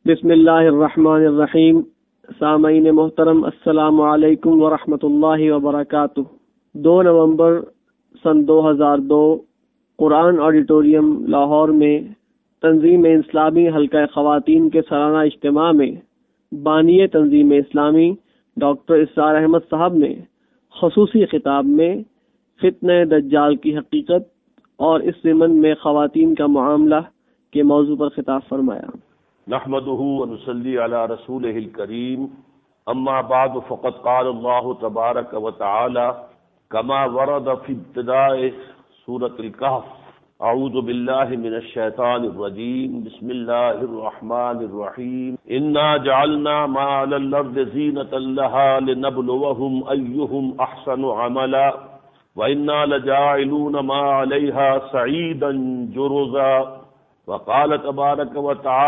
بسم اللہ الرحمن الرحیم۔ سامعین محترم، السلام علیکم ورحمۃ اللہ وبرکاتہ۔ 2 نومبر سن 2002 قرآن آڈیٹوریم لاہور میں تنظیم اسلامی حلقہ خواتین کے سالانہ اجتماع میں بانی تنظیم اسلامی ڈاکٹر اسرار احمد صاحب نے خصوصی خطاب میں فتنہ دجال کی حقیقت اور اس ضمن میں خواتین کا معاملہ کے موضوع پر خطاب فرمایا۔ نحمده ونصلي على رسوله الكريم اما بعد فقد قال الله تبارك وتعالى كما ورد في ابتداء سورة الكهف اعوذ بالله من الشيطان الرجيم بسم الله الرحمن الرحيم انا جعلنا ما على الارض زينة لها لنبلوهم ايهم احسن عملا وانا لجاعلون ما عليها صعيدا جرزا وقال تبارك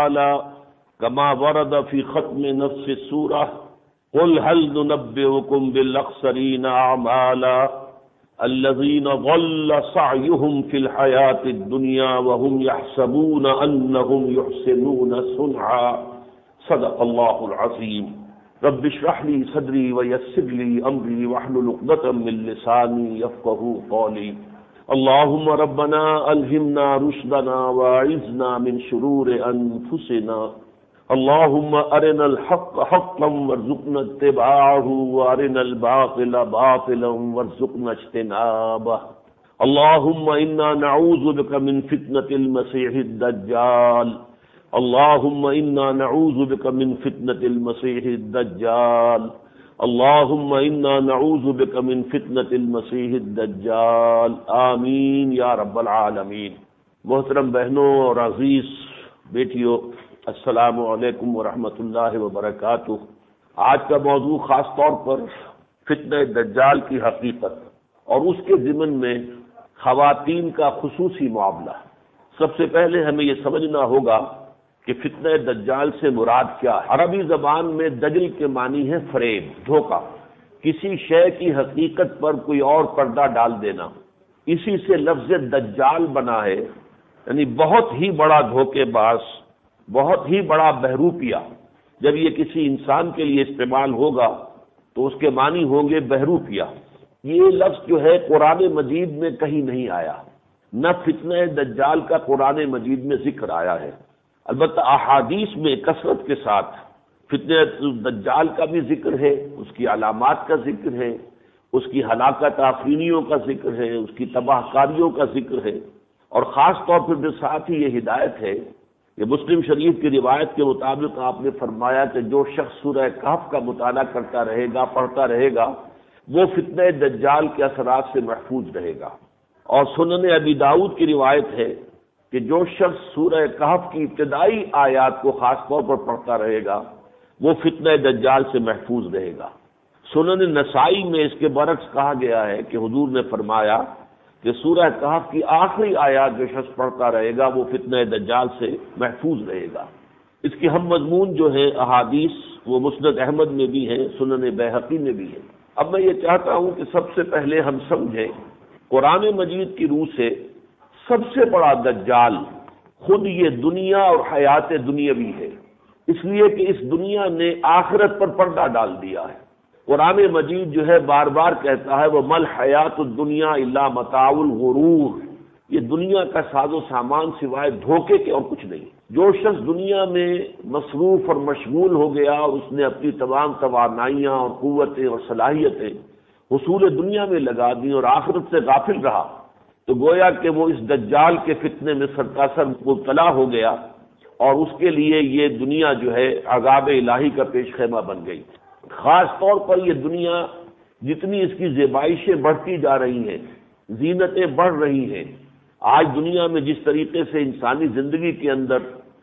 وتعالى كما ورد في ختم نفس السورة قل هل ننبئكم بالأخسرين أعمالا الذين ضل سعيهم في الحياة الدنيا وهم يحسبون أنهم يحسنون صنعا صدق الله العظيم رب اشرح لي صدري ويسر لي أمري واحلل عقدة من لساني يفقهوا قولي اللهم ربنا ألهمنا رشدنا واعذنا من شرور أنفسنا اللهم أرنا الحق حقا وارزقنا اتباعه وأرنا الباطل باطلا وارزقنا اجتنابه اللهم إنا نعوذ بك من فتنة المسيح الدجال اللهم إنا نعوذ بك من فتنة المسيح الدجال اللهم انا نعوذ بك من فتنة المسیح الدجال آمین یا رب العالمین۔ محترم بہنوں اور عزیز بیٹیوں، السلام علیکم ورحمۃ اللہ وبرکاتہ۔ آج کا موضوع خاص طور پر فتنہ دجال کی حقیقت اور اس کے ضمن میں خواتین کا خصوصی معاملہ۔ سب سے پہلے ہمیں یہ سمجھنا ہوگا کہ فتنہ دجال سے مراد کیا ہے۔ عربی زبان میں دجل کے معنی ہے فریب، دھوکہ، کسی شے کی حقیقت پر کوئی اور پردہ ڈال دینا، اسی سے لفظ دجال بنا ہے، یعنی بہت ہی بڑا دھوکے باز، بہت ہی بڑا بہروپیہ۔ جب یہ کسی انسان کے لیے استعمال ہوگا تو اس کے معنی ہوں گے بہروپیہ۔ یہ لفظ جو ہے قرآن مجید میں کہیں نہیں آیا، نہ فتنہ دجال کا قرآن مجید میں ذکر آیا ہے۔ البتہ احادیث میں کثرت کے ساتھ فتنہ دجال کا بھی ذکر ہے، اس کی علامات کا ذکر ہے، اس کی ہلاکت آفرینیوں کا ذکر ہے، اس کی تباہ کاریوں کا ذکر ہے، اور خاص طور پر ساتھ ہی یہ ہدایت ہے کہ مسلم شریف کی روایت کے مطابق آپ نے فرمایا کہ جو شخص سورہ کہف کا مطالعہ کرتا رہے گا، پڑھتا رہے گا، وہ فتنہ دجال کے اثرات سے محفوظ رہے گا۔ اور سنن ابی داؤد کی روایت ہے کہ جو شخص سورہ کہف کی ابتدائی آیات کو خاص طور پر پڑھتا رہے گا وہ فتنہ دجال سے محفوظ رہے گا۔ سنن نسائی میں اس کے برعکس کہا گیا ہے کہ حضور نے فرمایا کہ سورہ کہف کی آخری آیات جو شخص پڑھتا رہے گا وہ فتنہ دجال سے محفوظ رہے گا۔ اس کی ہم مضمون جو ہے احادیث وہ مسند احمد میں بھی ہیں، سنن بیہقی میں بھی ہے۔ اب میں یہ چاہتا ہوں کہ سب سے پہلے ہم سمجھیں قرآن مجید کی روح سے سب سے بڑا دجال خود یہ دنیا اور حیات دنیاوی ہے، اس لیے کہ اس دنیا نے آخرت پر پردہ ڈال دیا ہے۔ قرآن مجید جو ہے بار بار کہتا ہے وہ مل حیات الدنیا الا متاع الغرور، یہ دنیا کا ساز و سامان سوائے دھوکے کے اور کچھ نہیں۔ جو شخص دنیا میں مصروف اور مشغول ہو گیا اور اس نے اپنی تمام توانائیاں اور قوتیں اور صلاحیتیں حصول دنیا میں لگا دی اور آخرت سے غافل رہا تو گویا کہ وہ اس دجال کے فتنے میں سرتاسر مبتلا ہو گیا، اور اس کے لیے یہ دنیا جو ہے عذاب الہی کا پیش خیمہ بن گئی۔ خاص طور پر یہ دنیا جتنی اس کی زیبائشیں بڑھتی جا رہی ہیں، زینتیں بڑھ رہی ہیں، آج دنیا میں جس طریقے سے انسانی زندگی کے اندر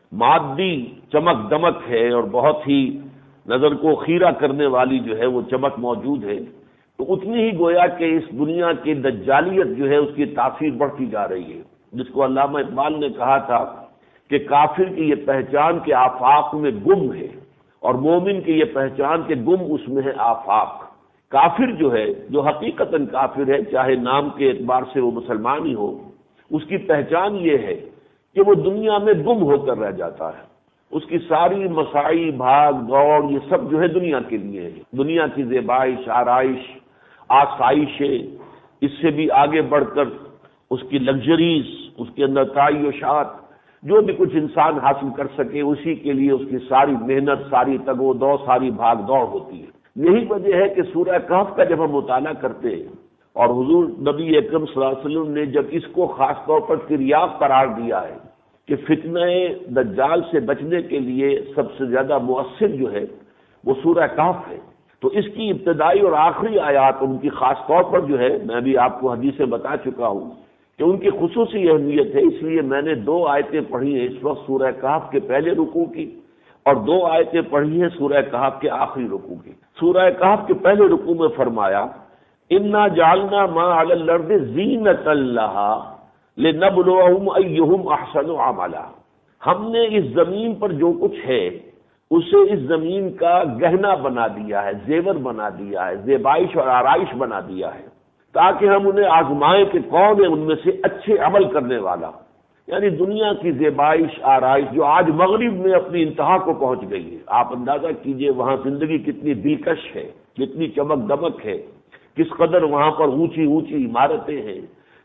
مادی چمک دمک ہے اور بہت ہی نظر کو خیرہ کرنے والی جو ہے وہ چمک موجود ہے، تو اتنی ہی گویا کہ اس دنیا کی دجالیت جو ہے اس کی تاثیر بڑھتی جا رہی ہے، جس کو علامہ اقبال نے کہا تھا کہ کافر کی یہ پہچان کے آفاق میں گم ہے اور مومن کی یہ پہچان کے گم اس میں ہے آفاق۔ کافر جو ہے، جو حقیقتاً کافر ہے، چاہے نام کے اعتبار سے وہ مسلمان ہی ہو، اس کی پہچان یہ ہے کہ وہ دنیا میں گم ہو کر رہ جاتا ہے، اس کی ساری مساعی بھاگ دوڑ یہ سب جو ہے دنیا کے لیے ہے، دنیا کی زیبائش، آرائش، آسائشیں، اس سے بھی آگے بڑھ کر اس کی لگژریز، اس کے اندر تعیشات، جو بھی کچھ انسان حاصل کر سکے اسی کے لیے اس کی ساری محنت، ساری تگ و دو، ساری بھاگ دوڑ ہوتی ہے۔ یہی وجہ ہے کہ سورہ کہف کا جب ہم مطالعہ کرتے ہیں اور حضور نبی اکرم صلی اللہ علیہ وسلم نے جب اس کو خاص طور پر تریاق قرار دیا ہے کہ فتنہ دجال سے بچنے کے لیے سب سے زیادہ مؤثر جو ہے وہ سورہ کہف ہے، تو اس کی ابتدائی اور آخری آیات ان کی خاص طور پر جو ہے، میں بھی آپ کو حدیثیں بتا چکا ہوں کہ ان کی خصوصی اہمیت ہے، اس لیے میں نے 2 آیتیں پڑھی ہیں اس وقت سورہ کہف کے پہلے رکوع کی، اور 2 آیتیں پڑھی ہیں سورہ کہف کے آخری رکوع کی۔ سورہ کہف کے پہلے رکوع میں فرمایا انا جعلنا ما علی الارض زینۃ لها لنبلوہم ایہم احسن عملا، ہم نے اس زمین پر جو کچھ ہے اسے اس زمین کا گہنا بنا دیا ہے، زیور بنا دیا ہے، زیبائش اور آرائش بنا دیا ہے، تاکہ ہم انہیں آزمائیں کہ کون ہے ان میں سے اچھے عمل کرنے والا۔ یعنی دنیا کی زیبائش، آرائش جو آج مغرب میں اپنی انتہا کو پہنچ گئی ہے، آپ اندازہ کیجئے وہاں زندگی کتنی دلکش ہے، کتنی چمک دمک ہے، کس قدر وہاں پر اونچی اونچی عمارتیں ہیں،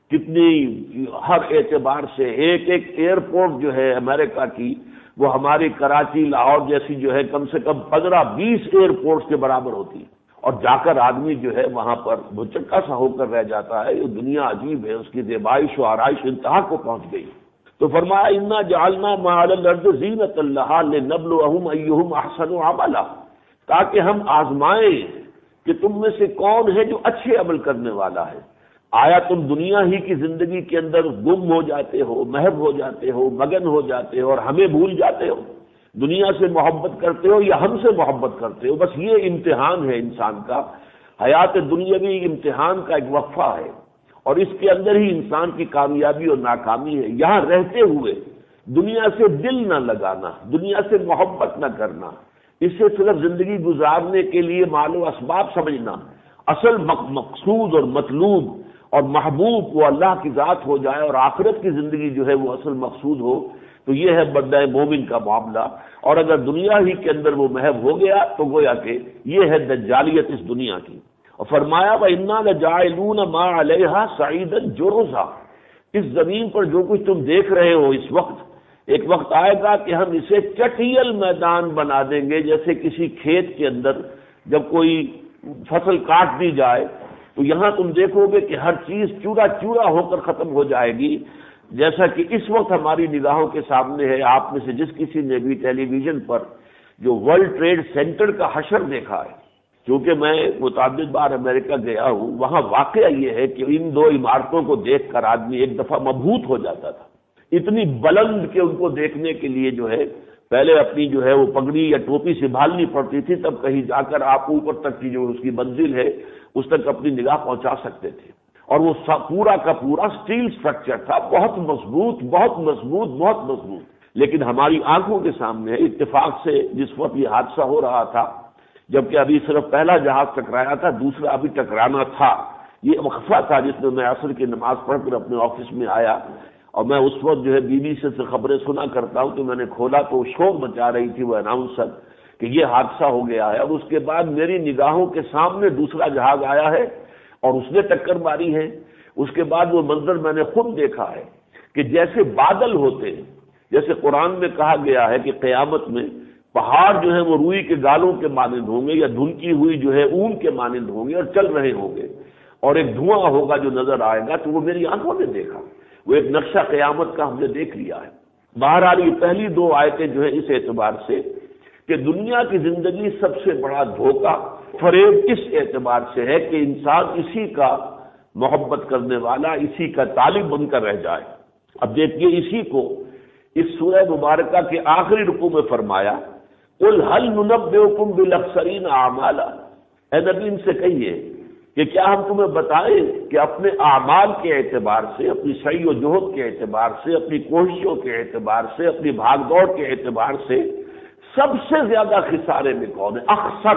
کتنی ہر اعتبار سے ایک ایک ایئرپورٹ جو ہے امریکہ کی وہ ہماری کراچی، لاہور جیسی جو ہے کم سے کم 15-20 ایئرپورٹس کے برابر ہوتی ہے، اور جا کر آدمی جو ہے وہاں پر بھچکا سا ہو کر رہ جاتا ہے۔ یہ دنیا عجیب ہے، اس کی زیبائش و آرائش انتہا کو پہنچ گئی۔ تو فرمایا انا جعلنا ما علی الارض زینۃ لها لنبلوہم ایہم احسن عملا، تاکہ ہم آزمائیں کہ تم میں سے کون ہے جو اچھے عمل کرنے والا ہے۔ آیا تم دنیا ہی کی زندگی کے اندر گم ہو جاتے ہو، محو ہو جاتے ہو، مگن ہو جاتے ہو اور ہمیں بھول جاتے ہو؟ دنیا سے محبت کرتے ہو یا ہم سے محبت کرتے ہو؟ بس یہ امتحان ہے انسان کا، حیات دنیاوی امتحان کا ایک وقفہ ہے، اور اس کے اندر ہی انسان کی کامیابی اور ناکامی ہے۔ یہاں رہتے ہوئے دنیا سے دل نہ لگانا، دنیا سے محبت نہ کرنا، اسے صرف زندگی گزارنے کے لیے مال و اسباب سمجھنا، اصل مقصود اور مطلوب اور محبوب وہ اللہ کی ذات ہو جائے اور آخرت کی زندگی جو ہے وہ اصل مقصود ہو، تو یہ ہے بندہ مومن کا معاملہ۔ اور اگر دنیا ہی کے اندر وہ محو ہو گیا تو گویا کہ یہ ہے دجالیت اس دنیا کی۔ اور فرمایا وَإِنَّا لَجَاعِلُونَ مَا عَلَيْهَا صَعِيدًا جُرُزًا، اس زمین پر جو کچھ تم دیکھ رہے ہو اس وقت، ایک وقت آئے گا کہ ہم اسے چٹیل میدان بنا دیں گے، جیسے کسی کھیت کے اندر جب کوئی فصل کاٹ دی جائے تو یہاں تم دیکھو گے کہ ہر چیز چورا چورا ہو کر ختم ہو جائے گی، جیسا کہ اس وقت ہماری نگاہوں کے سامنے ہے۔ آپ میں سے جس کسی نے بھی ٹیلی ویژن پر جو ورلڈ ٹریڈ سینٹر کا حشر دیکھا ہے، کیونکہ میں متعدد بار امریکہ گیا ہوں، وہاں واقعہ یہ ہے کہ ان 2 عمارتوں کو دیکھ کر آدمی ایک دفعہ مبہوت ہو جاتا تھا، اتنی بلند کہ ان کو دیکھنے کے لیے جو ہے پہلے اپنی جو ہے وہ پگڑی یا ٹوپی سنبھالنی پڑتی تھی، تب کہیں جا کر آپ اوپر تک کی جو اس کی منزل ہے اس تک اپنی نگاہ پہنچا سکتے تھے، اور وہ پورا کا پورا سٹیل سٹرکچر تھا، بہت مضبوط بہت مضبوط بہت مضبوط۔ لیکن ہماری آنکھوں کے سامنے اتفاق سے جس وقت یہ حادثہ ہو رہا تھا، جبکہ ابھی صرف پہلا جہاز ٹکرایا تھا، دوسرا ابھی ٹکرانا تھا، یہ وقفہ تھا جس میں عصر کی نماز پڑھ کر اپنے آفس میں آیا، اور میں اس وقت جو ہے BBC سے خبریں سنا کرتا ہوں، تو میں نے کھولا تو شور مچا رہی تھی وہ اناؤنسر کہ یہ حادثہ ہو گیا ہے، اور اس کے بعد میری نگاہوں کے سامنے دوسرا جہاز آیا ہے اور اس نے ٹکر ماری ہے۔ اس کے بعد وہ منظر میں نے خود دیکھا ہے کہ جیسے بادل ہوتے ہیں، جیسے قرآن میں کہا گیا ہے کہ قیامت میں پہاڑ جو ہے وہ روئی کے گالوں کے مانند ہوں گے یا دھنکی ہوئی جو ہے اون کے مانند ہوں گے اور چل رہے ہوں گے، اور ایک دھواں ہوگا جو نظر آئے گا، تو وہ میری آنکھوں نے دیکھا، وہ ایک نقشہ قیامت کا ہم نے دیکھ لیا ہے۔ بہرحال یہ پہلی 2 آیتیں جو ہے اس اعتبار سے کہ دنیا کی زندگی سب سے بڑا دھوکہ فریب اس اعتبار سے ہے کہ انسان اسی کا محبت کرنے والا، اسی کا طالب بن کر رہ جائے۔ اب دیکھیے اسی کو اس سورہ مبارکہ کے آخری رکوع میں فرمایا قُلْ هَلْ نُنَبِّئُكُمْ بِالْأَخْسَرِينَ أَعْمَالًا، اے نبی ان سے کہیے کہ کیا ہم تمہیں بتائیں کہ اپنے اعمال کے اعتبار سے، اپنی سعی و جہد کے اعتبار سے، اپنی کوششوں کے اعتبار سے، اپنی بھاگ دوڑ کے اعتبار سے سب سے زیادہ خسارے میں کون ہے؟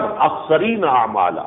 اخسرین اعمالا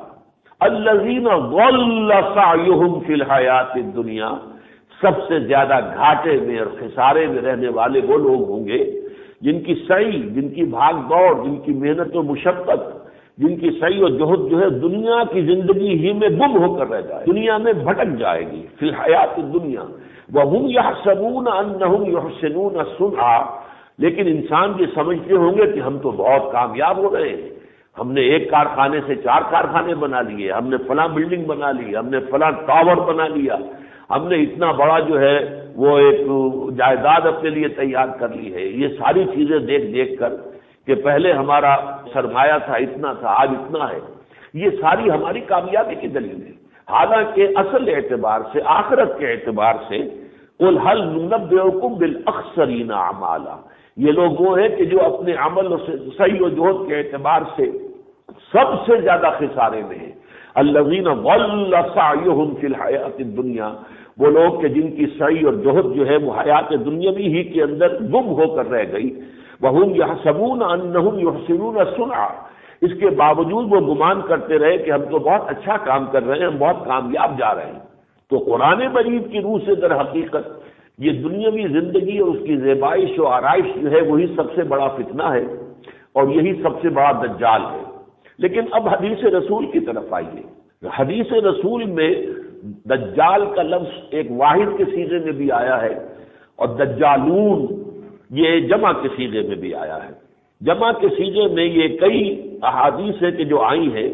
الذین ضل سعیہم فی الحیات الدنیا، سب سے زیادہ گھاٹے میں اور خسارے میں رہنے والے وہ لوگ ہوں گے جن کی سعی، جن کی بھاگ دوڑ، جن کی محنت و مشقت، جن کی سعی و جہد جو ہے دنیا کی زندگی ہی میں گم ہو کر رہ جائے، دنیا میں بھٹک جائے گی فی الحیات الدنیا، وَهُمْ يَحْسَبُونَ أَنَّهُمْ يُحْسِنُونَ صُنْعًا، لیکن انسان یہ سمجھتے ہوں گے کہ ہم تو بہت کامیاب ہو رہے ہیں، ہم نے ایک کارخانے سے 4 کارخانے بنا لیے، ہم نے فلاں بلڈنگ بنا لی، ہم نے فلاں ٹاور بنا لیا، ہم نے اتنا بڑا جو ہے وہ ایک جائیداد اپنے لیے تیار کر لی ہے۔ یہ ساری چیزیں دیکھ دیکھ کر کہ پہلے ہمارا سرمایہ تھا اتنا تھا، آج اتنا ہے، یہ ساری ہماری کامیابی کی دلیل ہے۔ حالانکہ اصل اعتبار سے، آخرت کے اعتبار سے قُلْ هَلْ نُنَبِّئُكُم بِالْأَخْسَرِينَ أَعْمَالًا، یہ لوگ وہ ہیں کہ جو اپنے عمل و سعی و جہد کے اعتبار سے سب سے زیادہ خسارے میں ہیں۔ الذین ضل سعیہم فی الحیات الدنیا، وہ لوگ کہ جن کی سعی اور جہد جو ہے وہ حیات دنیاوی ہی کے اندر گم ہو کر رہ گئی، وہم یحسبون انہم یحسنون صنعا، اس کے باوجود وہ گمان کرتے رہے کہ ہم تو بہت اچھا کام کر رہے ہیں، ہم بہت کامیاب جا رہے ہیں۔ تو قرآن مجید کی روح سے در حقیقت یہ دنیاوی زندگی اور اس کی زیبائش و آرائش جو ہے وہی سب سے بڑا فتنہ ہے اور یہی سب سے بڑا دجال ہے۔ لیکن اب حدیث رسول کی طرف آئیے۔ حدیث رسول میں دجال کا لفظ ایک واحد کے صیغے میں بھی آیا ہے اور دجالون یہ جمع کے صیغے میں بھی آیا ہے۔ جمع کے صیغے میں یہ کئی احادیث ہے کہ جو آئی ہیں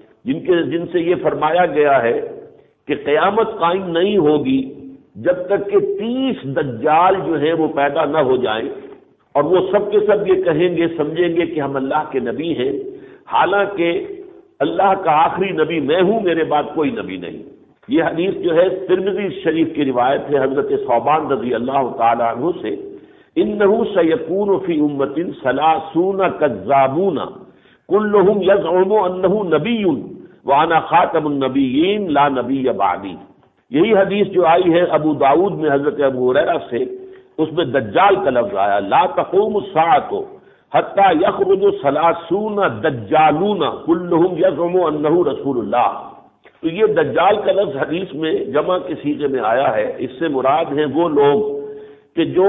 جن سے یہ فرمایا گیا ہے کہ قیامت قائم نہیں ہوگی جب تک کہ 30 دجال جو ہیں وہ پیدا نہ ہو جائیں، اور وہ سب کے سب یہ کہیں گے، سمجھیں گے کہ ہم اللہ کے نبی ہیں، حالانکہ اللہ کا آخری نبی میں ہوں، میرے بعد کوئی نبی نہیں۔ یہ حدیث جو ہے ترمذی شریف کی روایت ہے حضرت ثوبان رضی اللہ تعالی عنہ سے، انہ سیکون فی امت 30 کذابون کلہم یزعم انہ نبی وانا خاتم النبیین لا نبی بعدی۔ یہی حدیث جو آئی ہے ابو داؤد میں حضرت ابو ہریرہ سے، اس میں دجال کا لفظ آیا، لا تقوم الساعۃ حتی یخرج 30 دجالون کلہم یزعم انہ رسول اللہ۔ تو یہ دجال کا لفظ حدیث میں جمع کے صیغے میں آیا ہے، اس سے مراد ہیں وہ لوگ کہ جو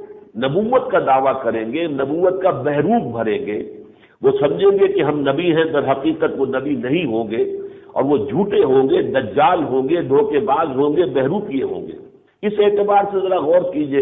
نبوت کا دعویٰ کریں گے، نبوت کا بحروب بھریں گے، وہ سمجھیں گے کہ ہم نبی ہیں، در حقیقت وہ نبی نہیں ہوں گے، اور وہ جھوٹے ہوں گے، دجال ہوں گے، دھوکے باز ہوں گے، بہروپیے ہوں گے۔ اس اعتبار سے ذرا غور کیجئے،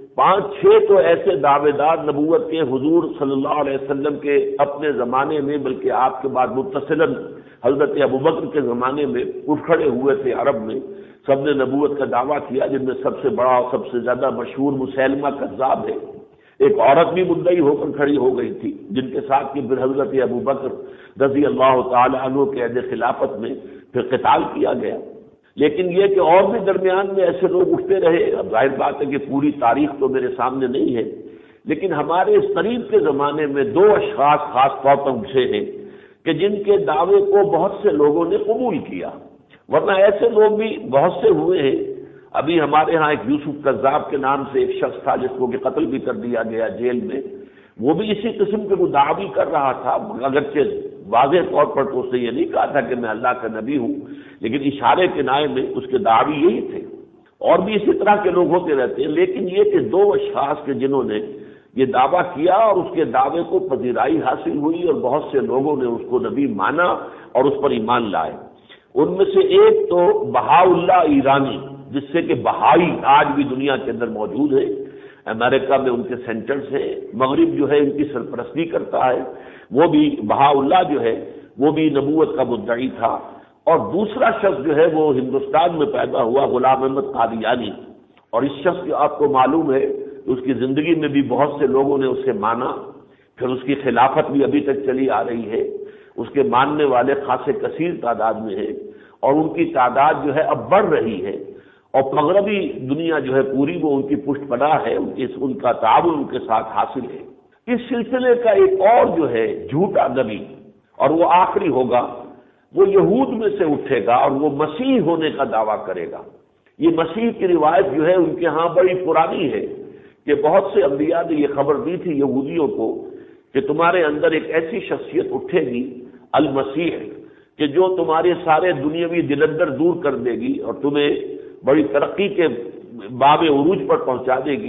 5-6 تو ایسے دعوے دار نبوت کے حضور صلی اللہ علیہ وسلم کے اپنے زمانے میں، بلکہ آپ کے بعد متصلاً حضرت ابوبکر کے زمانے میں اٹھ کھڑے ہوئے تھے عرب میں، سب نے نبوت کا دعویٰ کیا، جن میں سب سے بڑا اور سب سے زیادہ مشہور مسیلمہ کذاب ہے۔ ایک عورت بھی مدعی ہو کر کھڑی ہو گئی تھی، جن کے ساتھ کی پھر حضرت ابوبکر رضی اللہ تعالی عنہ کے عہد خلافت میں پھر قتال کیا گیا۔ لیکن یہ کہ اور بھی درمیان میں ایسے لوگ اٹھتے رہے، اب ظاہر بات ہے کہ پوری تاریخ تو میرے سامنے نہیں ہے، لیکن ہمارے اس قریب کے زمانے میں 2 اشخاص خاص طور پر اٹھے ہیں کہ جن کے دعوے کو بہت سے لوگوں نے قبول کیا، ورنہ ایسے لوگ بھی بہت سے ہوئے ہیں۔ ابھی ہمارے ہاں ایک یوسف قذاب کے نام سے ایک شخص تھا جس کو کہ قتل بھی کر دیا گیا جیل میں، وہ بھی اسی قسم کے مدعی کر رہا تھا، اگرچہ واضح طور پر تو اس نے یہ نہیں کہا تھا کہ میں اللہ کا نبی ہوں، لیکن اشارے کے نائے میں اس کے دعوی یہی تھے، اور بھی اسی طرح کے لوگ ہوتے رہتے ہیں۔ لیکن یہ کہ 2 اشخاص کے جنہوں نے یہ دعویٰ کیا اور اس کے دعوے کو پذیرائی حاصل ہوئی اور بہت سے لوگوں نے اس کو نبی مانا اور اس پر ایمان لائے، ان میں سے ایک تو بہاء اللہ ایرانی، جس سے کہ بہائی آج بھی دنیا کے اندر موجود ہے، امریکہ میں ان کے سینٹرز ہیں، مغرب جو ہے ان کی سرپرستی کرتا ہے، وہ بھی بہاء اللہ جو ہے وہ بھی نبوت کا مدعی تھا۔ اور دوسرا شخص جو ہے وہ ہندوستان میں پیدا ہوا، غلام احمد قادیانی، اور اس شخص کی آپ کو معلوم ہے اس کی زندگی میں بھی بہت سے لوگوں نے اسے مانا، پھر اس کی خلافت بھی ابھی تک چلی آ رہی ہے، اس کے ماننے والے خاصے کثیر تعداد میں ہیں، اور ان کی تعداد جو ہے اب بڑھ رہی ہے، اور مغربی دنیا جو ہے پوری وہ ان کی پشت پناہ ہے، ان کا تعاون ان کے ساتھ حاصل ہے۔ اس سلسلے کا ایک اور جو ہے جھوٹا نبی، اور وہ آخری ہوگا، وہ یہود میں سے اٹھے گا اور وہ مسیح ہونے کا دعویٰ کرے گا۔ یہ مسیح کی روایت جو ہے ان کے ہاں بڑی پرانی ہے کہ بہت سے انبیاء نے یہ خبر دی تھی یہودیوں کو کہ تمہارے اندر ایک ایسی شخصیت اٹھے گی المسیح کہ جو تمہارے سارے دنیاوی دلندر دور کر دے گی اور تمہیں بڑی ترقی کے باب عروج پر پہنچا دے گی،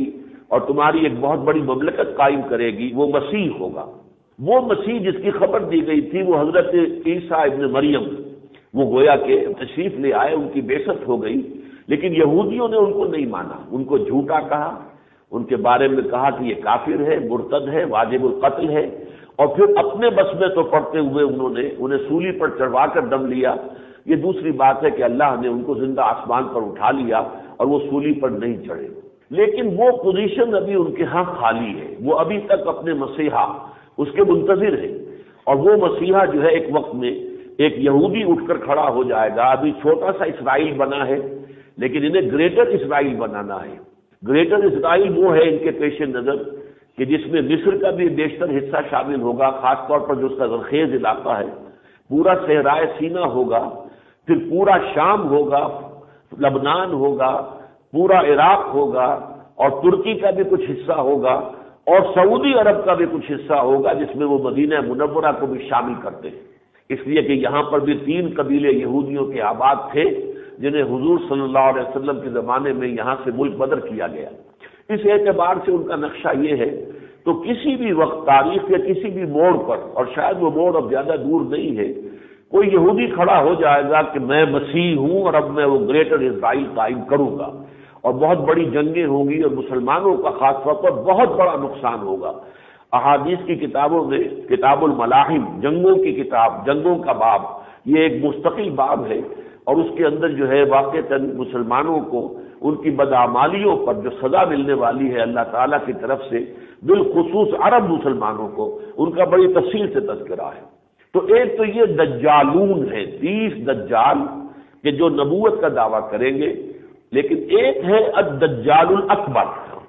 اور تمہاری ایک بہت بڑی مملکت قائم کرے گی، وہ مسیح ہوگا۔ وہ مسیح جس کی خبر دی گئی تھی وہ حضرت عیسیٰ ابن مریم، وہ گویا کہ تشریف لے آئے، ان کی بعثت ہو گئی، لیکن یہودیوں نے ان کو نہیں مانا، ان کو جھوٹا کہا، ان کے بارے میں کہا کہ یہ کافر ہے، مرتد ہے، واجب القتل ہے، اور پھر اپنے بس میں تو پڑھتے ہوئے انہیں سولی پر چڑھوا کر دم لیا۔ یہ دوسری بات ہے کہ اللہ نے ان کو زندہ آسمان پر اٹھا لیا اور وہ سولی پر نہیں چڑھے، لیکن وہ پوزیشن ابھی ان کے ہاں خالی ہے، وہ ابھی تک اپنے مسیحا اس کے منتظر ہیں، اور وہ مسیحا جو ہے ایک وقت میں ایک یہودی اٹھ کر کھڑا ہو جائے گا۔ ابھی چھوٹا سا اسرائیل بنا ہے، لیکن انہیں گریٹر اسرائیل بنانا ہے۔ گریٹر اسرائیل وہ ہے ان کے پیش نظر کہ جس میں مصر کا بھی بیشتر حصہ شامل ہوگا، خاص طور پر جو اس کا زرخیز علاقہ ہے، پورا صحرائے سینا ہوگا، پھر پورا شام ہوگا، لبنان ہوگا، پورا عراق ہوگا، اور ترکی کا بھی کچھ حصہ ہوگا، اور سعودی عرب کا بھی کچھ حصہ ہوگا، جس میں وہ مدینہ منورہ کو بھی شامل کرتے ہیں، اس لیے کہ یہاں پر بھی 3 قبیلے یہودیوں کے آباد تھے جنہیں حضور صلی اللہ علیہ وسلم کے زمانے میں یہاں سے ملک بدر کیا گیا۔ اس اعتبار سے ان کا نقشہ یہ ہے، تو کسی بھی وقت تاریخ کے کسی بھی موڑ پر، اور شاید وہ موڑ اب زیادہ دور نہیں ہے، کوئی یہودی کھڑا ہو جائے گا کہ میں مسیح ہوں اور اب میں وہ گریٹر اسرائیل قائم کروں گا، اور بہت بڑی جنگیں ہوں گی، اور مسلمانوں کا خاص طور پر بہت بڑا نقصان ہوگا۔ احادیث کی کتابوں میں کتاب الملاحم، جنگوں کی کتاب، جنگوں کا باب، یہ ایک مستقل باب ہے، اور اس کے اندر جو ہے واقعتاً مسلمانوں کو ان کی بدعمالیوں پر جو سزا ملنے والی ہے اللہ تعالیٰ کی طرف سے، بالخصوص عرب مسلمانوں کو، ان کا بڑی تفصیل سے تذکرہ ہے۔ تو ایک تو یہ دجالون ہے، 30 دجال کہ جو نبوت کا دعویٰ کریں گے، لیکن ایک ہے الدجال الاکبر،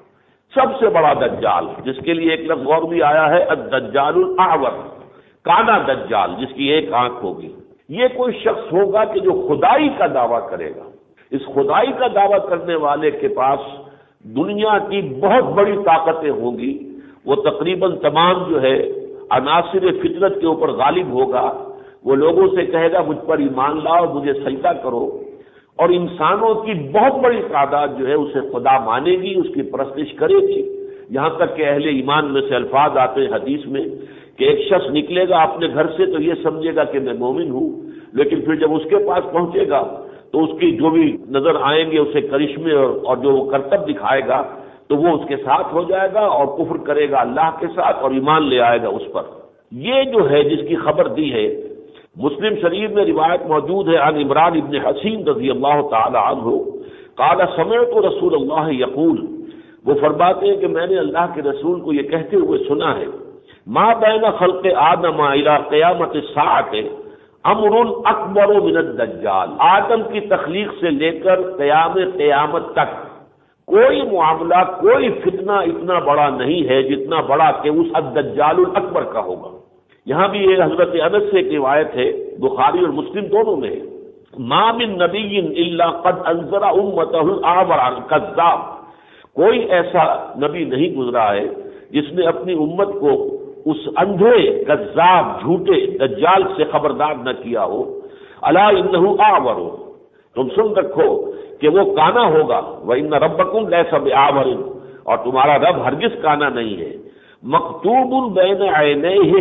سب سے بڑا دجال، جس کے لیے ایک لفظ اور بھی آیا ہے الدجال الاعور، کانا دجال، جس کی ایک آنکھ ہوگی۔ یہ کوئی شخص ہوگا کہ جو خدائی کا دعویٰ کرے گا۔ اس خدائی کا دعویٰ کرنے والے کے پاس دنیا کی بہت بڑی طاقتیں ہوں گی، وہ تقریباً تمام جو ہے عناصر فطرت کے اوپر غالب ہوگا، وہ لوگوں سے کہے گا مجھ پر ایمان لاؤ، مجھے سجدہ کرو، اور انسانوں کی بہت بڑی تعداد جو ہے اسے خدا مانے گی، اس کی پرستش کرے گی، یہاں تک کہ اہل ایمان میں سے الفاظ آتے ہیں حدیث میں کہ ایک شخص نکلے گا اپنے گھر سے تو یہ سمجھے گا کہ میں مومن ہوں، لیکن پھر جب اس کے پاس پہنچے گا تو اس کی جو بھی نظر آئیں گے اسے کرشمے اور جو وہ کرتب دکھائے گا تو وہ اس کے ساتھ ہو جائے گا اور کفر کرے گا اللہ کے ساتھ اور ایمان لے آئے گا اس پر۔ یہ جو ہے جس کی خبر دی ہے، مسلم شریف میں روایت موجود ہے عن عمران ابن حسین رضی اللہ تعالی عنہ قال سمعت رسول اللہ یقول، وہ فرماتے ہیں کہ میں نے اللہ کے رسول کو یہ کہتے ہوئے سنا ہے، ما بین خلق آدم الی قیامت الساعۃ امر اکبر من الدجال، آدم کی تخلیق سے لے کر قیامت تک کوئی معاملہ، کوئی فتنہ اتنا بڑا نہیں ہے جتنا بڑا کہ اس الدجال الاکبر کا ہوگا۔ یہاں بھی یہ حضرت انس سے ایک روایت ہے، بخاری اور مسلم دونوں میں، ما من نبی الا قد انذر امتہ الاعور الکذاب، کوئی ایسا نبی نہیں گزرا ہے جس نے اپنی امت کو اس اندھے کذاب جھوٹے دجال سے خبردار نہ کیا ہو۔ الا انہ اعور، تم سن رکھو کہ وہ کانا ہوگا، وان ربکم لیس باعور، اور تمہارا رب ہرگز کانا نہیں ہے، مکتوب بین عینیہ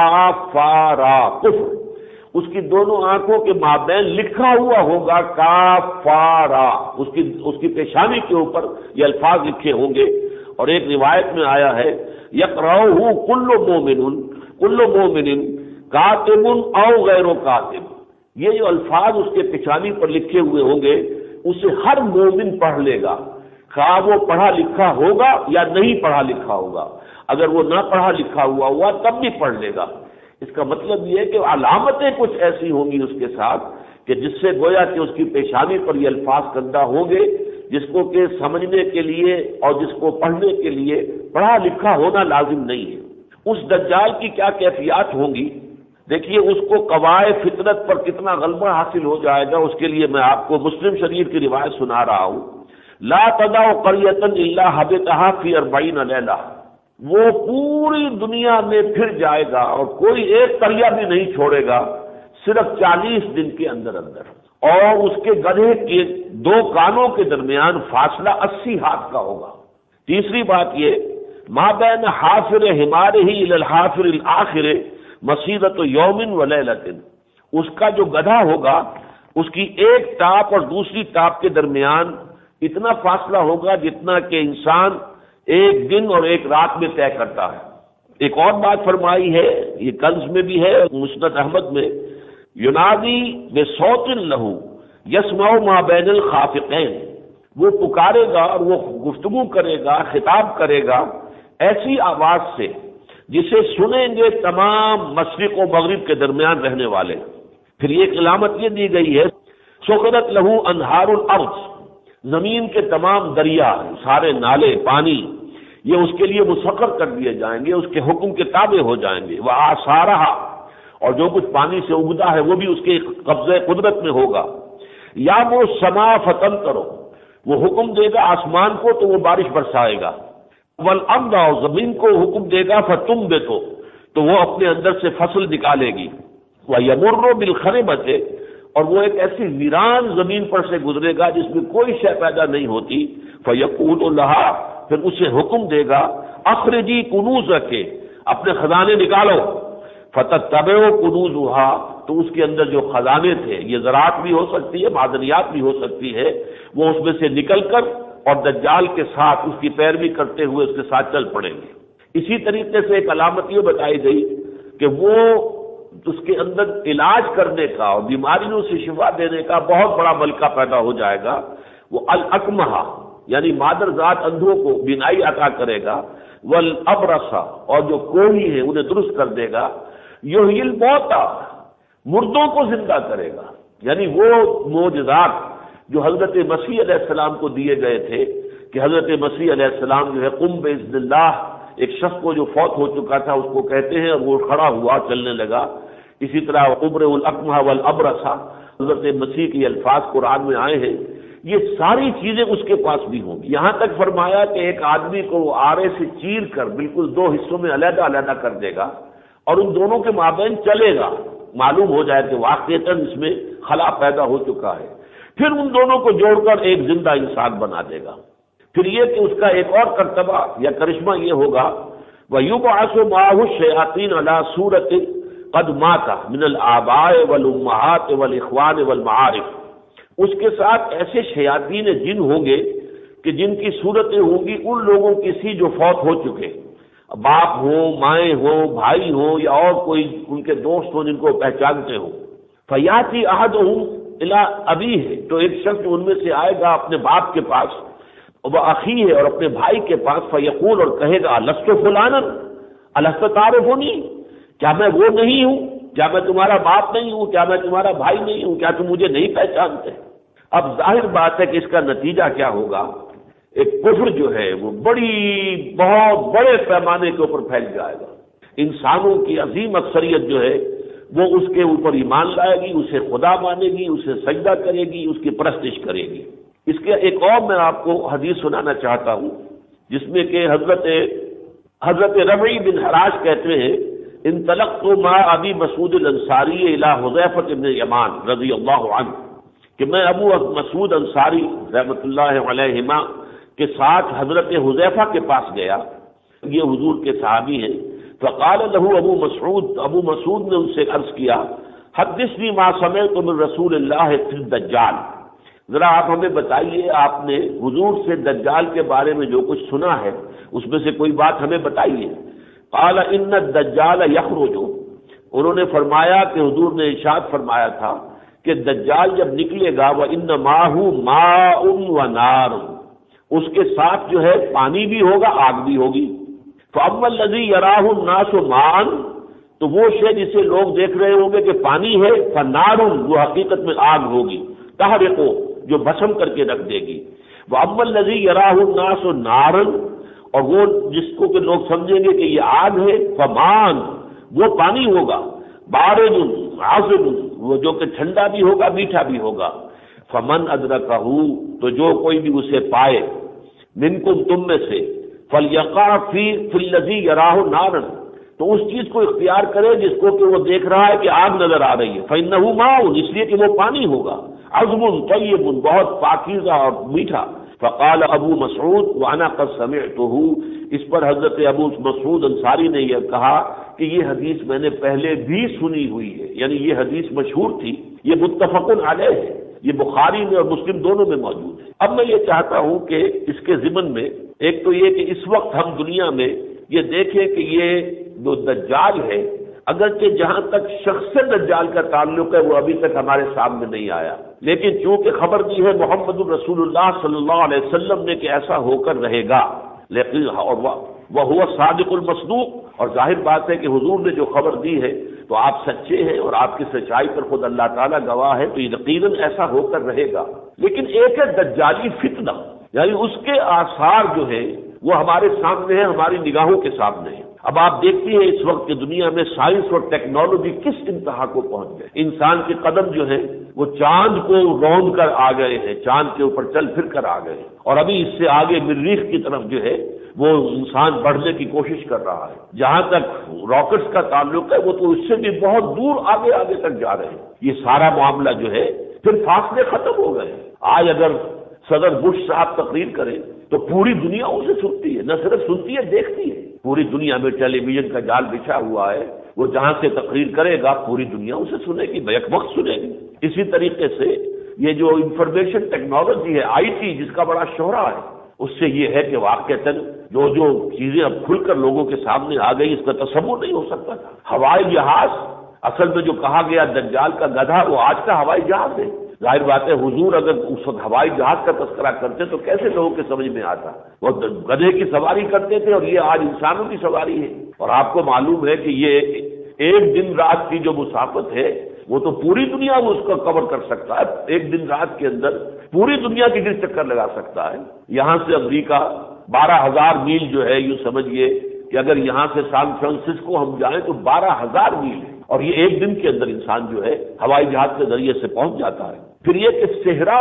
کافارا کفر، اس کی دونوں آنکھوں کے مابین لکھا ہوا ہوگا کافارا، اس کی پیشانی کے اوپر یہ الفاظ لکھے ہوں گے۔ اور ایک روایت میں آیا ہے یقرأہ کل مومن کاتب او غیر کاتب، یہ جو الفاظ اس کے پیشانی پر لکھے ہوئے ہوں گے اسے ہر مومن پڑھ لے گا، خواہ وہ پڑھا لکھا ہوگا یا نہیں پڑھا لکھا ہوگا، اگر وہ نہ پڑھا لکھا ہوا تب بھی پڑھ لے گا۔ اس کا مطلب یہ ہے کہ علامتیں کچھ ایسی ہوں گی اس کے ساتھ کہ جس سے گویا کہ اس کی پیشانی پر یہ الفاظ کندہ ہوں گے، جس کو کہ سمجھنے کے لیے اور جس کو پڑھنے کے لیے پڑھا لکھا ہونا لازم نہیں ہے۔ اس دجال کی کیا کیفیات ہوں گی، دیکھیے اس کو قواعد فطرت پر کتنا غلبہ حاصل ہو جائے گا، اس کے لیے میں آپ کو مسلم شریف کی روایت سنا رہا ہوں، لا تدع قریۃ الا حبطها فی 40 لیلہ، وہ پوری دنیا میں پھر جائے گا اور کوئی ایک قریہ بھی نہیں چھوڑے گا صرف 40 دن کے اندر، اور اس کے گدھے کے 2 کانوں کے درمیان فاصلہ 80 ہاتھ کا ہوگا، تیسری بات یہ، ما بین حافر حمارہ الی الحافر الآخر مسیرۃ یوم و لیلۃ، اس کا جو گدھا ہوگا اس کی ایک ٹاپ اور دوسری ٹاپ کے درمیان اتنا فاصلہ ہوگا جتنا کہ انسان ایک دن اور ایک رات میں طے کرتا ہے۔ ایک اور بات فرمائی ہے، یہ کنز میں بھی ہے، مسند احمد میں، ینادی بصوت لہ یسمع ما بین الخافقین، وہ پکارے گا اور وہ گفتگو کرے گا، خطاب کرے گا ایسی آواز سے جسے سنیں گے تمام مشرق و مغرب کے درمیان رہنے والے۔ پھر ایک علامت یہ دی گئی ہے، سخرت لہ انہار الارض، زمین کے تمام دریا، سارے نالے، پانی، یہ اس کے لیے مسخر کر دیے جائیں گے، اس کے حکم کے تابع ہو جائیں گے۔ وآثارہ، اور جو کچھ پانی سے اگتا ہے وہ بھی اس کے قبضے قدرت میں ہوگا۔ یا وہ سما فتن کرو، وہ حکم دے گا آسمان کو تو وہ بارش برسائے گا۔ والارض، زمین کو حکم دے گا فتنبت، تو وہ اپنے اندر سے فصل نکالے گی۔ ویمر بالخربۃ، اور وہ ایک ایسی ویران زمین پر سے گزرے گا جس میں کوئی شے پیدا نہیں ہوتی۔ فیقول لہا، پھر اسے حکم دے گا اخرجی کنوزک، اپنے خزانے نکالو۔ فتتبع کنوزها، تو اس کے اندر جو خزانے تھے، یہ زراعت بھی ہو سکتی ہے، معدنیات بھی ہو سکتی ہے، وہ اس میں سے نکل کر اور دجال کے ساتھ اس کی پیروی کرتے ہوئے اس کے ساتھ چل پڑیں گے۔ اسی طریقے سے ایک علامت یہ بتائی گئی کہ وہ اس کے اندر علاج کرنے کا اور بیماریوں سے شفا دینے کا بہت بڑا ملکہ پیدا ہو جائے گا۔ وہ الاکمہ، یعنی مادر ذات اندھوں کو بینائی عطا کرے گا۔ والابرص، اور جو کوڑھی ہیں انہیں درست کر دے گا۔ یحیی الموتى، مردوں کو زندہ کرے گا۔ یعنی وہ معجزات جو حضرت مسیح علیہ السلام کو دیے گئے تھے کہ حضرت مسیح علیہ السلام جو ہے قم باذن اللہ، ایک شخص کو جو فوت ہو چکا تھا اس کو کہتے ہیں، اور وہ کھڑا ہوا چلنے لگا۔ اسی طرح ابرئ الاکمہ والابرص، حضرت مسیح کے الفاظ قرآن میں آئے ہیں، یہ ساری چیزیں اس کے پاس بھی ہوں گی۔ یہاں تک فرمایا کہ ایک آدمی کو وہ آرے سے چیر کر بالکل دو حصوں میں علیحدہ علیحدہ کر دے گا اور ان دونوں کے مابین چلے گا، معلوم ہو جائے کہ واقعتاً اس میں خلا پیدا ہو چکا ہے۔ پھر ان دونوں کو جوڑ کر ایک زندہ انسان بنا دے گا۔ پھر یہ کہ اس کا ایک اور کرتبہ یا کرشمہ یہ ہوگا، وَيُبْعَثُ مَعَهُ الشَّيَاطِينُ عَلَى صُورَةٍ قَدْ مَاتَ مِنَ الْآبَاءِ وَالْأُمَّهَاتِ وَالْإِخْوَانِ وَالْمَعَارِفِ، اس کے ساتھ ایسے شیاطین جن ہوں گے کہ جن کی صورتیں ہوں گی ان لوگوں کی سی جو فوت ہو چکے، باپ ہوں، مائیں ہوں، بھائی ہوں، یا اور کوئی ان کے دوست ہوں جن کو پہچانتے ہوں۔ فَيَأْتِي أَحَدُهُمْ إِلَىٰ أَبِيهِ، تو ایک شخص ان میں سے آئے گا اپنے باپ کے پاس، وہ اخی ہے اور اپنے بھائی کے پاس، فیقول، اور کہے گا لست فلانا الست تعرفنی، کیا میں وہ نہیں ہوں؟ کیا میں تمہارا باپ نہیں ہوں؟ کیا میں تمہارا بھائی نہیں ہوں؟ کیا تم مجھے نہیں پہچانتے؟ اب ظاہر بات ہے کہ اس کا نتیجہ کیا ہوگا، ایک کفر جو ہے وہ بہت بڑے پیمانے کے اوپر پھیل جائے گا۔ انسانوں کی عظیم اکثریت جو ہے وہ اس کے اوپر ایمان لائے گی، اسے خدا مانے گی، اسے سجدہ کرے گی، اس کی پرستش کرے گی۔ اس کے ایک اور میں آپ کو حدیث سنانا چاہتا ہوں جس میں کہ حضرت ربعی بن حراش کہتے ہیں، انطلقت مع ابی مسعود الانصاری الی حذیفہ بن یمان رضی اللہ عنہ، کہ میں ابو مسعود انصاری رحمۃ اللہ علیہما کے ساتھ حضرت حذیفہ کے پاس گیا، یہ حضور کے صحابی ہیں۔ فقال له ابو مسعود نے ان سے عرض کیا، حدثنی ما سمعت من رسول اللہ فی الدجال، ذرا آپ ہمیں بتائیے آپ نے حضور سے دجال کے بارے میں جو کچھ سنا ہے اس میں سے کوئی بات ہمیں بتائیے۔ قال ان الدجال یخرج، انہوں نے فرمایا کہ حضور نے ارشاد فرمایا تھا کہ دجال جب نکلے گا وَإِنَّ مَعَهُ مَاءٌ وَنَارٌ، اس کے ساتھ جو ہے پانی بھی ہوگا، آگ بھی ہوگی۔ فَأَمَّا الَّذِي يَرَاهُ النَّاسُ مَاءً، تو وہ شے جسے لوگ دیکھ رہے ہوں گے کہ پانی ہے، فَنَارٌ، وہ حقیقت میں آگ ہوگی، تحرق، جو بھسم کر کے رکھ دے گی۔ وَأَمَّا الَّذِي يَرَاهُ النَّاسُ نَارًا، اور وہ جس کو کہ لوگ سمجھیں گے کہ یہ آگ ہے، فَمَاءٌ، وہ پانی ہوگا، بارد عذب، وہ جو کہ ٹھنڈا بھی ہوگا میٹھا بھی ہوگا۔ فمن ادرکہ، تو جو کوئی بھی اسے پائے، منکم، تم میں سے، فلیقع فی الذی یراہ نارا، تو اس چیز کو اختیار کرے جس کو کہ وہ دیکھ رہا ہے کہ آگ نظر آ رہی ہے، فإنہ ماء، اس لیے کہ وہ پانی ہوگا، عذب طیب، بہت پاکیزہ اور میٹھا، فقال ابو مسعود وانا قد سمعته، اس پر حضرت ابو مسعود انصاری نے یہ کہا کہ یہ حدیث میں نے پہلے بھی سنی ہوئی ہے، یعنی یہ حدیث مشہور تھی، یہ متفق علیہ ہے، یہ بخاری میں اور مسلم دونوں میں موجود ہے۔ اب میں یہ چاہتا ہوں کہ اس کے ضمن میں ایک تو یہ کہ اس وقت ہم دنیا میں یہ دیکھیں کہ یہ جو دجال ہے، اگرچہ جہاں تک شخص دجال کا تعلق ہے وہ ابھی تک ہمارے سامنے نہیں آیا، لیکن چونکہ خبر دی ہے محمد الرسول اللہ صلی اللہ علیہ وسلم نے کہ ایسا ہو کر رہے گا، لیکن اور وہ ہوا صادق المصدوق، اور ظاہر بات ہے کہ حضور نے جو خبر دی ہے تو آپ سچے ہیں اور آپ کی سچائی پر خود اللہ تعالیٰ گواہ ہے، تو یقیناً ایسا ہو کر رہے گا۔ لیکن ایک ہے دجالی فتنہ، یعنی اس کے آثار جو ہے وہ ہمارے سامنے ہیں، ہماری نگاہوں کے سامنے ہیں۔ اب آپ دیکھتی ہیں اس وقت کی دنیا میں سائنس اور ٹیکنالوجی کس انتہا کو پہنچ گئے، انسان کے قدم جو ہیں وہ چاند کو روند کر آ گئے ہیں، چاند کے اوپر چل پھر کر آ گئے ہیں، اور ابھی اس سے آگے مریخ کی طرف جو ہے وہ انسان بڑھنے کی کوشش کر رہا ہے۔ جہاں تک راکٹس کا تعلق ہے وہ تو اس سے بھی بہت دور آگے آگے تک جا رہے ہیں۔ یہ سارا معاملہ جو ہے پھر فاصلے ختم ہو گئے ہیں۔ آج اگر صدر بش صاحب تقریر کریں تو پوری دنیا اسے سنتی ہے، نہ صرف سنتی ہے دیکھتی ہے۔ پوری دنیا میں ٹیلی ویژن کا جال بچھا ہوا ہے، وہ جہاں سے تقریر کرے گا پوری دنیا اسے سنے گی، بیک وقت سنے گی۔ اسی طریقے سے یہ جو انفارمیشن ٹیکنالوجی ہے، آئی ٹی، جس کا بڑا شہرہ ہے، اس سے یہ ہے کہ واقعتاً جو چیزیں اب کھل کر لوگوں کے سامنے آ گئی اس کا تصور نہیں ہو سکتا تھا۔ ہوائی جہاز، اصل میں جو کہا گیا دجال کا گدھا، وہ آج کا ہوائی جہاز ہے۔ ظاہر بات ہے حضور اگر اس وقت ہوائی جہاز کا تذکرہ کرتے تو کیسے لوگوں کے سمجھ میں آتا، وہ گدھے کی سواری کرتے تھے اور یہ آج انسانوں کی سواری ہے۔ اور آپ کو معلوم ہے کہ یہ ایک دن رات کی جو مسافت ہے وہ تو پوری دنیا میں اس کو کور کر سکتا ہے، ایک دن رات کے اندر پوری دنیا کی گرد چکر لگا سکتا ہے۔ یہاں سے امریکہ 12,000 میل جو ہے، یوں سمجھئے کہ اگر یہاں سے سان فرانسسکو ہم جائیں تو 12,000 میل ہے، اور یہ ایک دن کے اندر انسان جو ہے ہوائی جہاز کے ذریعے سے پہنچ جاتا ہے۔ پھر یہ کہ صحرا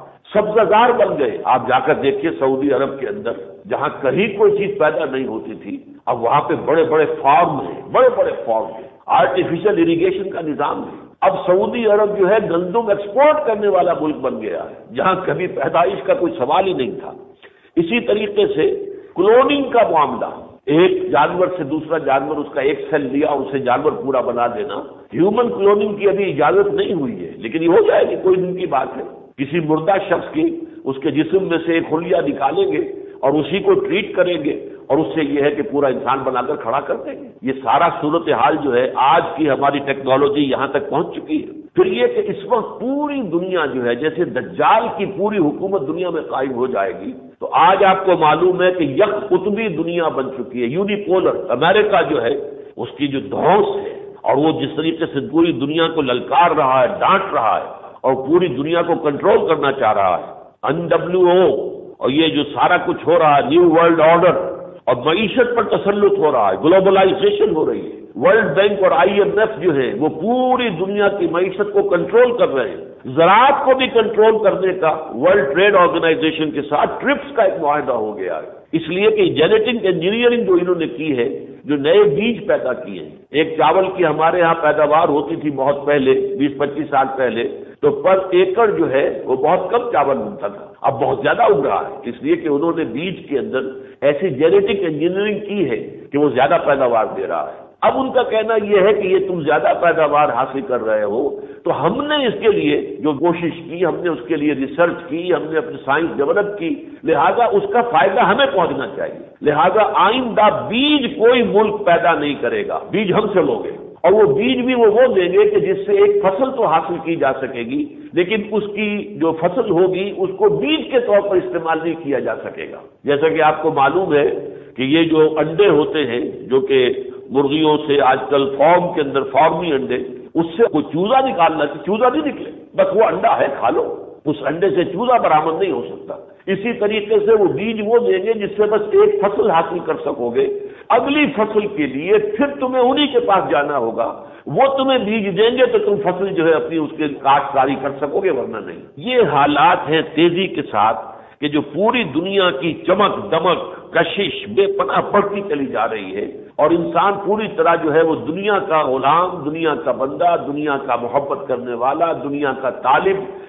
سبززار بن گئے، آپ جا کر دیکھیے سعودی عرب کے اندر جہاں کہیں کوئی چیز پیدا نہیں ہوتی تھی، اب وہاں پہ بڑے بڑے فارم ہیں، بڑے بڑے فارم ہیں، آرٹیفیشل اریگیشن کا نظام ہے۔ اب سعودی عرب جو ہے گندم ایکسپورٹ کرنے والا ملک بن گیا ہے، جہاں کبھی پیدائش کا کوئی سوال ہی نہیں تھا۔ اسی طریقے سے کلوننگ کا معاملہ، ایک جانور سے دوسرا جانور، اس کا ایک سیل لیا اور اسے جانور پورا بنا دینا، ہیومن کلوننگ کی ابھی اجازت نہیں ہوئی ہے، لیکن یہ ہو جائے گی، کوئی دن کی بات ہے۔ کسی مردہ شخص کی اس کے جسم میں سے ایک خلیہ نکالیں گے اور اسی کو ٹریٹ کریں گے اور اس سے یہ ہے کہ پورا انسان بنا کر کھڑا کر دیں گے۔ یہ سارا صورتحال جو ہے آج کی ہماری ٹیکنالوجی یہاں تک پہنچ چکی ہے۔ پھر یہ کہ اس وقت پوری دنیا جو ہے جیسے دجال کی پوری حکومت دنیا میں قائم ہو جائے گی، تو آج آپ کو معلوم ہے کہ یک قطبی دنیا بن چکی ہے، یونی پولر۔ امریکہ جو ہے اس کی جو دھوس ہے اور وہ جس طریقے سے پوری دنیا کو للکار رہا ہے، ڈانٹ رہا ہے اور پوری دنیا کو کنٹرول کرنا چاہ رہا ہے، NWO اور یہ جو سارا کچھ ہو رہا ہے، نیو ورلڈ آرڈر، اور معیشت پر تسلط ہو رہا ہے، گلوبلائزیشن ہو رہی ہے۔ ورلڈ بینک اور IMF جو ہے وہ پوری دنیا کی معیشت کو کنٹرول کر رہے ہیں۔ زراعت کو بھی کنٹرول کرنے کا ورلڈ ٹریڈ آرگنائزیشن کے ساتھ ٹرپس کا ایک معاہدہ ہو گیا ہے، اس لیے کہ جینیٹک انجینئرنگ جو انہوں نے کی ہے، جو نئے بیج پیدا کیے ہیں۔ ایک چاول کی ہمارے ہاں پیداوار ہوتی تھی بہت پہلے، 20-25 سال پہلے، تو پر ایکڑ جو ہے وہ بہت کم چاول ملتا تھا، اب بہت زیادہ اگ رہا ہے، اس لیے کہ انہوں نے بیج کے اندر ایسی جینیٹک انجینئرنگ کی ہے کہ وہ زیادہ پیداوار دے رہا ہے۔ اب ان کا کہنا یہ ہے کہ یہ تم زیادہ پیداوار حاصل کر رہے ہو، تو ہم نے اس کے لیے جو کوشش کی، ہم نے اس کے لیے ریسرچ کی، ہم نے اپنی سائنس ڈیولپ کی، لہذا اس کا فائدہ ہمیں پہنچنا چاہیے، لہذا آئندہ بیج کوئی ملک پیدا نہیں کرے گا، بیج ہم سے لوگے، اور وہ بیج بھی وہ دیں گے کہ جس سے ایک فصل تو حاصل کی جا سکے گی، لیکن اس کی جو فصل ہوگی اس کو بیج کے طور پر استعمال نہیں کیا جا سکے گا۔ جیسا کہ آپ کو معلوم ہے کہ یہ جو انڈے ہوتے ہیں جو کہ مرغیوں سے آج کل فارم کے اندر فارمی انڈے، اس سے کوئی چوزا نکالنا کہ چوزا نہیں نکلے، بس وہ انڈا ہے کھا لو، اس انڈے سے چوزا برآمد نہیں ہو سکتا۔ اسی طریقے سے وہ بیج وہ دیں گے جس سے بس ایک فصل حاصل کر سکو گے، اگلی فصل کے لیے پھر تمہیں انہی کے پاس جانا ہوگا، وہ تمہیں بیج دیں گے تو تم فصل جو ہے اپنی اس کے کاشتکاری کر سکو گے، ورنہ نہیں۔ یہ حالات ہیں تیزی کے ساتھ کہ جو پوری دنیا کی چمک دمک کشش بے پناہ بڑھتی چلی جا رہی ہے، اور انسان پوری طرح جو ہے وہ دنیا کا غلام، دنیا کا بندہ، دنیا کا محبت کرنے والا، دنیا کا طالب،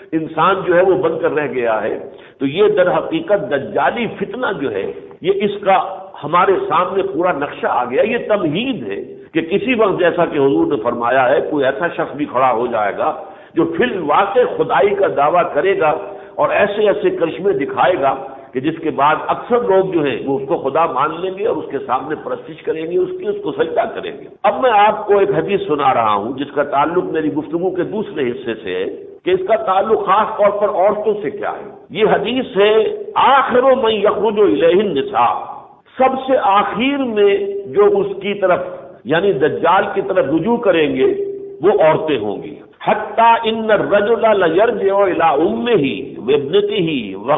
انسان جو ہے وہ بن کر رہ گیا ہے۔ تو یہ در حقیقت دجالی فتنہ جو ہے یہ اس کا ہمارے سامنے پورا نقشہ آ گیا۔ یہ تمہید ہے کہ کسی وقت جیسا کہ حضور نے فرمایا ہے کوئی ایسا شخص بھی کھڑا ہو جائے گا جو فی الواقع خدائی کا دعویٰ کرے گا اور ایسے ایسے کرشمے دکھائے گا کہ جس کے بعد اکثر لوگ جو ہیں وہ اس کو خدا مان لیں گے اور اس کے سامنے پرستش کریں گے، اس کو سجدہ کریں گے۔ اب میں آپ کو ایک حدیث سنا رہا ہوں جس کا تعلق میری گفتگو کے دوسرے حصے سے ہے کہ اس کا تعلق خاص طور پر عورتوں سے کیا ہے۔ یہ حدیث ہے آخر من یخرج الیہ النساء، سب سے آخر میں جو اس کی طرف یعنی دجال کی طرف رجوع کریں گے وہ عورتیں ہوں گی۔ حتی ان الرجل لیرجع الی امہ وابنتہ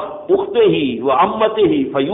واختہ وعمتہ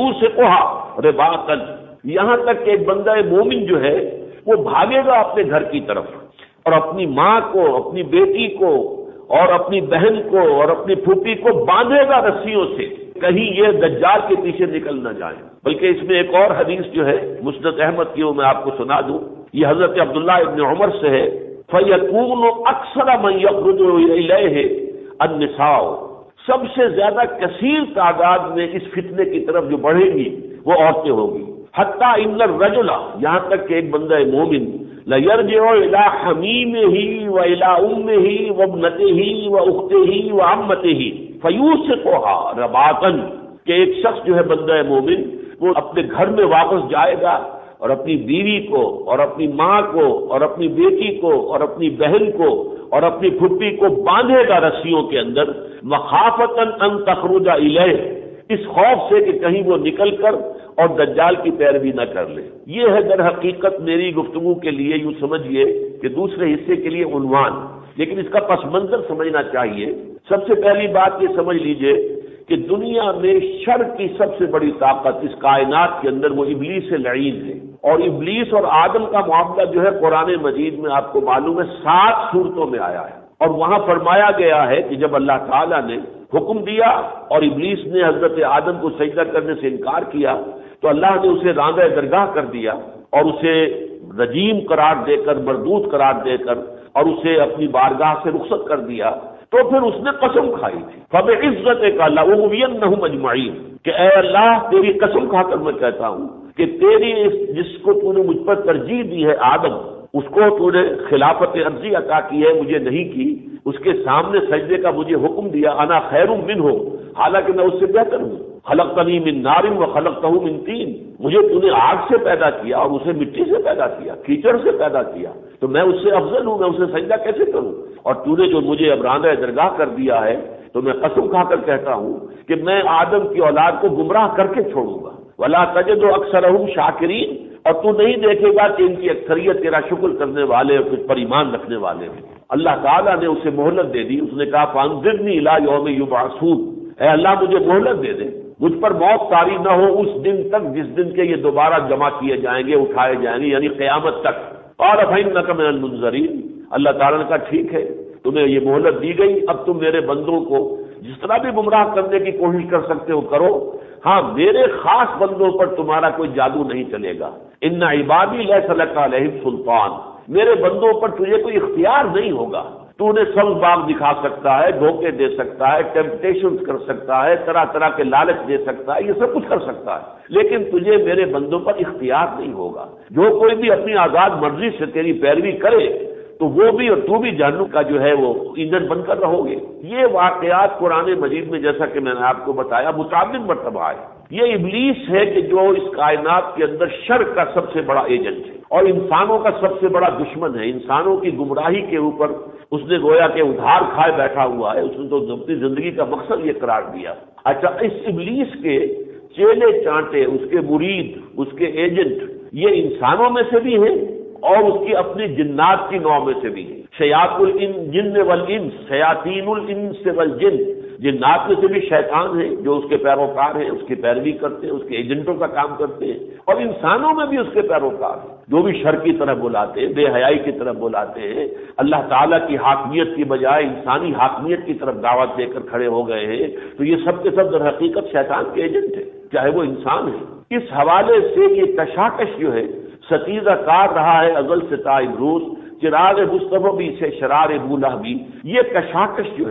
فیوثقها رباطا، یہاں تک کہ ایک بندہ مومن جو ہے وہ بھاگے گا اپنے گھر کی طرف اور اپنی ماں کو، اپنی بیٹی کو اور اپنی بہن کو اور اپنی پھوپھی کو باندھے گا رسیوں سے، کہیں یہ دجال کے پیچھے نکل نہ جائیں۔ بلکہ اس میں ایک اور حدیث جو ہے مسند احمد کی وہ میں آپ کو سنا دوں، یہ حضرت عبداللہ ابن عمر سے ہے، فَيَكُونُ أَكْثَرَ مَنْ يَخْرُجُ إِلَيْهِ النِّسَاءُ، سب سے زیادہ کثیر تعداد میں اس فتنے کی طرف جو بڑھیں گی وہ عورتیں ہوں گی۔ حتیٰ ان الرجل، یہاں تک کہ ایک بندہ مومن لَيَرْجِعُ إِلَىٰ حَمِيمِهِ وَإِلَىٰ أُمِّهِ وَابْنَتِهِ وَأُخْتِهِ وَعَمَّتِهِ فَيُوثِقُهَا رَبَاطًا، کہ ایک شخص جو ہے بندہ مومن وہ اپنے گھر میں واپس جائے گا اور اپنی بیوی کو اور اپنی ماں کو اور اپنی بیٹی کو اور اپنی بہن کو اور اپنی پھوپھی کو باندھے گا رسیوں کے اندر، مخافتا ان تخرج الیہ، اس خوف سے کہ کہیں وہ نکل کر اور دجال کی پیروی نہ کر لے۔ یہ ہے در حقیقت میری گفتگو کے لیے یوں سمجھیے کہ دوسرے حصے کے لیے عنوان، لیکن اس کا پس منظر سمجھنا چاہیے۔ سب سے پہلی بات یہ سمجھ لیجئے کہ دنیا میں شر کی سب سے بڑی طاقت اس کائنات کے اندر وہ ابلیس لعین ہے، اور ابلیس اور آدم کا معاملہ جو ہے قرآن مجید میں آپ کو معلوم ہے 7 صورتوں میں آیا ہے، اور وہاں فرمایا گیا ہے کہ جب اللہ تعالیٰ نے حکم دیا اور ابلیس نے حضرت آدم کو سجدہ کرنے سے انکار کیا تو اللہ نے اسے راندہ درگاہ کر دیا اور اسے رجیم قرار دے کر، مردود قرار دے کر، اور اسے اپنی بارگاہ سے رخصت کر دیا۔ تو پھر اس نے قسم کھائی تھی فَبِعِزَّتِكَ لَأُغْوِيَنَّهُمْ أَجْمَعِينَ، کہ اے اللہ تیری قسم کھا کر میں کہتا ہوں کہ تیری جس کو تو نے مجھ پر ترجیح دی ہے آدم، اس کو تو نے خلافت ارضی عطا کی ہے، مجھے نہیں کی، اس کے سامنے سجدے کا مجھے حکم دیا، انا خیر منہ، حالانکہ میں اس سے بہتر ہوں، خلقتنی من نار وخلقتہ من طین، مجھے تو نے آگ سے پیدا کیا اور اسے مٹی سے پیدا کیا، کیچڑ سے پیدا کیا، تو میں اس سے افضل ہوں، میں اسے سجدہ کیسے کروں؟ اور تو نے جو مجھے اب راندہ درگاہ کر دیا ہے تو میں قسم کھا کر کہتا ہوں کہ میں آدم کی اولاد کو گمراہ کر کے چھوڑوں گا، وَلَا تَجِدُ أَكْثَرَهُمْ شَاكِرِينَ، اور تو نہیں دیکھے گا کہ ان کی اکثریت تیرا شکر کرنے والے اور تجھ پر ایمان رکھنے والے ہیں۔ اللہ تعالیٰ نے اسے مہلت دے دی، اس نے کہا فَأَنظِرْنِي إِلَىٰ يَوْمِ يُبْعَثُونَ، اے اللہ مجھے مہلت دے دے، مجھ پر موت طاری نہ ہو اس دن تک جس دن کے یہ دوبارہ جمع کیے جائیں گے، اٹھائے جائیں گے، یعنی قیامت تک۔ قَالَ فَإِنَّكَ مِنَ الْمُنظَرِينَ، اللہ تعالیٰ نے کہا ٹھیک ہے تمہیں یہ مہلت دی گئی، اب تم میرے بندوں کو جس طرح بھی گمراہ کرنے کی کوشش کر سکتے ہو کرو، ہاں میرے خاص بندوں پر تمہارا کوئی جادو نہیں چلے گا۔ ان عبادی لیس لک علیہم سلطان، میرے بندوں پر تجھے کوئی اختیار نہیں ہوگا۔ تو انہیں سبز باغ دکھا سکتا ہے، دھوکے دے سکتا ہے، ٹیمپٹیشنز کر سکتا ہے، طرح طرح کے لالچ دے سکتا ہے، یہ سب کچھ کر سکتا ہے، لیکن تجھے میرے بندوں پر اختیار نہیں ہوگا۔ جو کوئی بھی اپنی آزاد مرضی سے تیری پیروی کرے تو وہ بھی اور تو بھی جہنم کا جو ہے وہ ایندھن بن کر رہو گے۔ یہ واقعات قرآن مجید میں جیسا کہ میں نے آپ کو بتایا متعدد مرتبہ آئے۔ یہ ابلیس ہے کہ جو اس کائنات کے اندر شر کا سب سے بڑا ایجنٹ ہے اور انسانوں کا سب سے بڑا دشمن ہے۔ انسانوں کی گمراہی کے اوپر اس نے گویا کہ ادھار کھائے بیٹھا ہوا ہے، اس نے تو اپنی زندگی کا مقصد یہ قرار دیا۔ اچھا، اس ابلیس کے چیلے چانٹے، اس کے مرید، اس کے ایجنٹ، یہ انسانوں میں سے بھی ہیں اور اس کی اپنی جنات کی نوع میں سے بھی ہیں۔ شیاط الجن والانس، شیاطین الانس والجن، جنات میں سے بھی شیطان ہیں جو اس کے پیروکار ہیں، اس کی پیروی کرتے ہیں، اس کے ایجنٹوں کا کام کرتے ہیں، اور انسانوں میں بھی اس کے پیروکار ہیں جو بھی شر کی طرف بلاتے ہیں، بے حیائی کی طرف بلاتے ہیں، اللہ تعالیٰ کی حاکمیت کی بجائے انسانی حاکمیت کی طرف دعوت دے کر کھڑے ہو گئے ہیں، تو یہ سب کے سب در حقیقت شیطان کے ایجنٹ ہیں، چاہے وہ انسان ہے۔ اس حوالے سے یہ کشاکش جو ہے ستیزہ کار رہا ہے ازل سے تا امروز، چراغ مصطفی بھی سے شرار بولہ بھی، یہ کشاکش جو ہے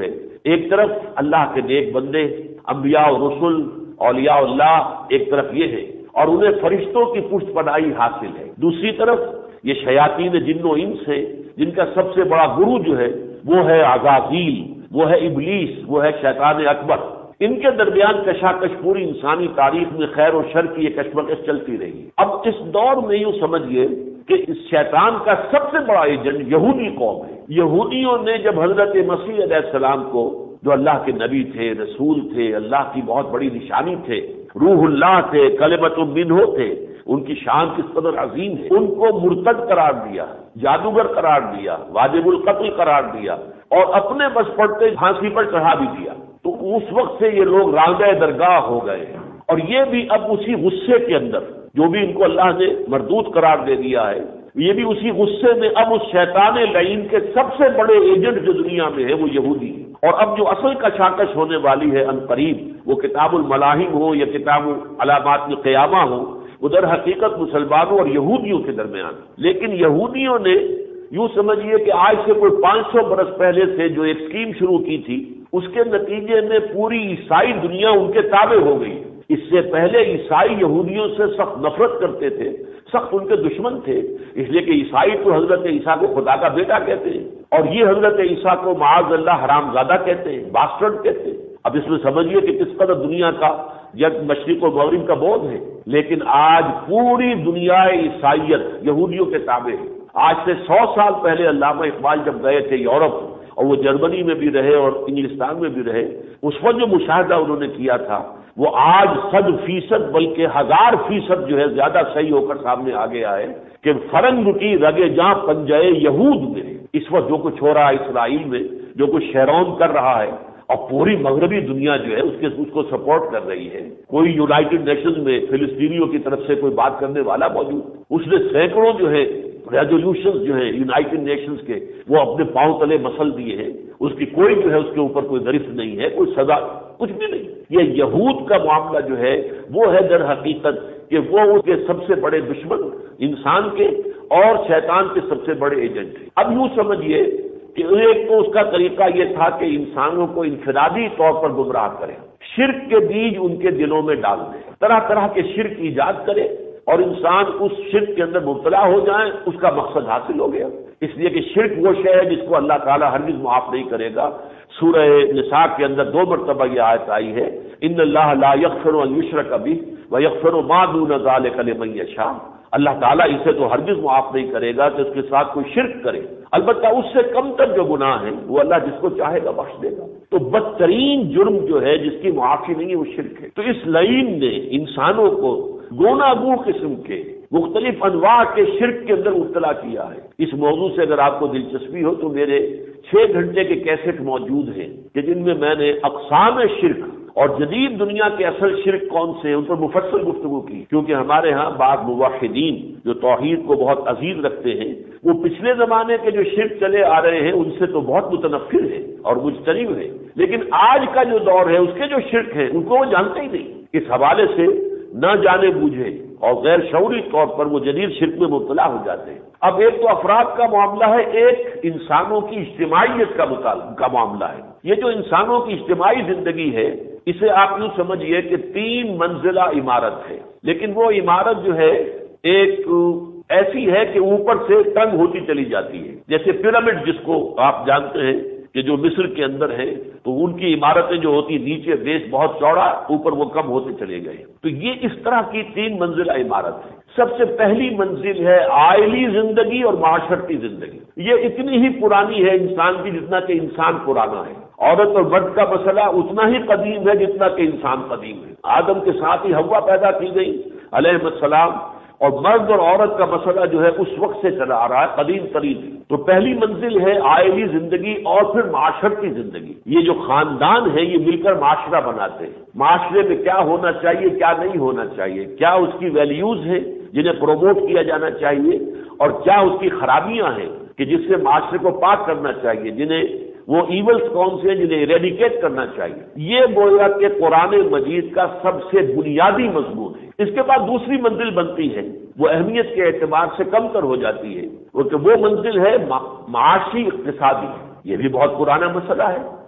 ایک طرف اللہ کے نیک بندے، انبیاء و رسل، اولیاء اللہ ایک طرف یہ ہے، اور انہیں فرشتوں کی پشت پناہی حاصل ہے۔ دوسری طرف یہ شیاطین جن و انس ہیں، جن کا سب سے بڑا گرو جو ہے وہ ہے عزازیل، وہ ہے ابلیس، وہ ہے شیطان اکبر۔ ان کے درمیان کشاکش پوری انسانی تاریخ میں خیر و شر کی یہ کشمکش چلتی رہی۔ اب اس دور میں یوں سمجھیے کہ اس شیطان کا سب سے بڑا ایجنٹ یہودی قوم ہے۔ یہودیوں نے جب حضرت مسیح علیہ السلام کو، جو اللہ کے نبی تھے، رسول تھے، اللہ کی بہت بڑی نشانی تھے، روح اللہ تھے، کلمۃ منہ تھے، ان کی شان کس قدر عظیم ہے، ان کو مرتد قرار دیا، جادوگر قرار دیا، واجب القتل قرار دیا، اور اپنے بس پڑتے پھانسی پر چڑھا بھی دیا، تو اس وقت سے یہ لوگ راندہ درگاہ ہو گئے، اور یہ بھی اب اسی غصے کے اندر، جو بھی ان کو اللہ نے مردود قرار دے دیا ہے، یہ بھی اسی غصے میں اب اس شیطان لعین کے سب سے بڑے ایجنٹ جو دنیا میں ہے وہ یہودی ہے۔ اور اب جو اصل کشاکش ہونے والی ہے ان قریب، وہ کتاب الملاحم ہو یا کتاب علامات القیامہ ہو، وہ در حقیقت مسلمانوں اور یہودیوں کے درمیان۔ لیکن یہودیوں نے یوں سمجھیے کہ آج سے کوئی 500 برس پہلے سے جو ایک اسکیم شروع کی تھی، اس کے نتیجے میں پوری عیسائی دنیا ان کے تابع ہو گئی۔ اس سے پہلے عیسائی یہودیوں سے سخت نفرت کرتے تھے، سخت ان کے دشمن تھے، اس لیے کہ عیسائی تو حضرت عیسیٰ کو خدا کا بیٹا کہتے ہیں، اور یہ حضرت عیسیٰ کو معاذ اللہ حرام زادہ کہتے ہیں، باسٹرڈ کہتے ہیں۔ اب اس میں سمجھیے کہ کس قدر دنیا کا یک مشرق و مغرب کا بوجھ ہے۔ لیکن آج پوری دنیا عیسائیت یہودیوں کے تابع ہے۔ آج سے 100 سال پہلے علامہ اقبال جب گئے تھے یورپ، اور وہ جرمنی میں بھی رہے اور انگلستان میں بھی رہے، اس وقت جو مشاہدہ انہوں نے کیا تھا وہ آج 100% بلکہ 1000% جو ہے زیادہ صحیح ہو کر سامنے آ گیا ہے کہ فرنگ کی رگے جاں پنجے یہود میں اس وقت جو کچھ ہو رہا ہے اسرائیل میں، جو کچھ شیرون کر رہا ہے، اور پوری مغربی دنیا جو ہے اس کو سپورٹ کر رہی ہے۔ کوئی یونائٹڈ نیشنز میں فلسطینیوں کی طرف سے کوئی بات کرنے والا موجود، اس نے سینکڑوں جو ہے ریزولوشنز جو ہیں یونائٹڈ نیشنز کے وہ اپنے پاؤں تلے مسل دیے ہیں، اس کی کوئی جو ہے اس کے اوپر کوئی گرفت نہیں ہے، کوئی سزا کچھ بھی نہیں۔ یہ یہود کا معاملہ جو ہے وہ ہے در حقیقت کہ وہ اس کے سب سے بڑے دشمن انسان کے اور شیطان کے سب سے بڑے ایجنٹ ہیں۔ اب یوں سمجھیے کہ ایک تو اس کا طریقہ یہ تھا کہ انسانوں کو انفرادی طور پر گمراہ کرے، شرک کے بیج ان کے دلوں میں ڈال دے، طرح طرح کے شرک ایجاد کرے، اور انسان اس شرک کے اندر مبتلا ہو جائیں، اس کا مقصد حاصل ہو گیا۔ اس لیے کہ شرک وہ شے ہے جس کو اللہ تعالیٰ ہرگز معاف نہیں کرے گا۔ سورہ نساء کے اندر 2 مرتبہ یہ آیت آئی ہے، ان اللہ لا یغفر ان یشرک بہ ویغفر ما دون ذلک لمن یشاء۔ اللہ تعالیٰ اسے تو ہرگز معاف نہیں کرے گا کہ اس کے ساتھ کوئی شرک کرے، البتہ اس سے کم تر جو گناہ ہیں وہ اللہ جس کو چاہے گا بخش دے گا۔ تو بدترین جرم جو ہے جس کی معافی نہیں ہے وہ شرک ہے۔ تو اس لعین نے انسانوں کو گوناگو قسم کے مختلف انواع کے شرک کے اندر مبتلا کیا ہے۔ اس موضوع سے اگر آپ کو دلچسپی ہو تو میرے 6 گھنٹے کے کیسٹ موجود ہیں کہ جن میں میں نے اقسام شرک اور جدید دنیا کے اصل شرک کون سے ہیں ان پر مفصل گفتگو کی، کیونکہ ہمارے ہاں بعض موحدین جو توحید کو بہت عزیز رکھتے ہیں وہ پچھلے زمانے کے جو شرک چلے آ رہے ہیں ان سے تو بہت متنفر ہیں اور مجتنب ہیں، لیکن آج کا جو دور ہے اس کے جو شرک ہیں ان کو وہ جانتے ہی نہیں۔ اس حوالے سے نہ جانے بوجھے اور غیر شعوری طور پر وہ جدید شرک میں مبتلا ہو جاتے ہیں۔ اب ایک تو افراد کا معاملہ ہے، ایک انسانوں کی اجتماعیت کا معاملہ ہے۔ یہ جو انسانوں کی اجتماعی زندگی ہے اسے آپ یوں سمجھیے کہ 3 منزلہ عمارت ہے، لیکن وہ عمارت جو ہے ایک ایسی ہے کہ اوپر سے تنگ ہوتی چلی جاتی ہے، جیسے پیرامڈ جس کو آپ جانتے ہیں کہ جو مصر کے اندر ہے تو ان کی عمارتیں جو ہوتی نیچے بیس بہت چوڑا، اوپر وہ کم ہوتے چلے گئے۔ تو یہ اس طرح کی 3 منزلہ عمارت ہے۔ سب سے پہلی منزل ہے عائلی زندگی اور معاشرتی زندگی۔ یہ اتنی ہی پرانی ہے انسان کی جتنا کہ انسان پرانا ہے۔ عورت اور مرد کا مسئلہ اتنا ہی قدیم ہے جتنا کہ انسان قدیم ہے۔ آدم کے ساتھ ہی حوا پیدا کی گئی علیہ السلام، اور مرد اور عورت کا مسئلہ جو ہے اس وقت سے چلا آ رہا ہے، قدیم ترین۔ تو پہلی منزل ہے عائلی زندگی اور پھر معاشرتی زندگی۔ یہ جو خاندان ہے یہ مل کر معاشرہ بناتے ہیں۔ معاشرے میں کیا ہونا چاہیے، کیا نہیں ہونا چاہیے، کیا اس کی ویلیوز ہیں جنہیں پروموٹ کیا جانا چاہیے، اور کیا اس کی خرابیاں ہیں کہ جس سے معاشرے کو پاک کرنا چاہیے، جنہیں وہ ایولز کون سے ہیں جنہیں ایریڈیکیٹ کرنا چاہیے۔ یہ گویا کہ قرآن مجید کا سب سے بنیادی مضمون ہے۔ اس کے بعد دوسری منزل بنتی ہے، وہ اہمیت کے اعتبار سے کم تر ہو جاتی ہے، وہ منزل ہے معاشی اقتصادی۔ یہ بھی بہت پرانا مسئلہ ہے۔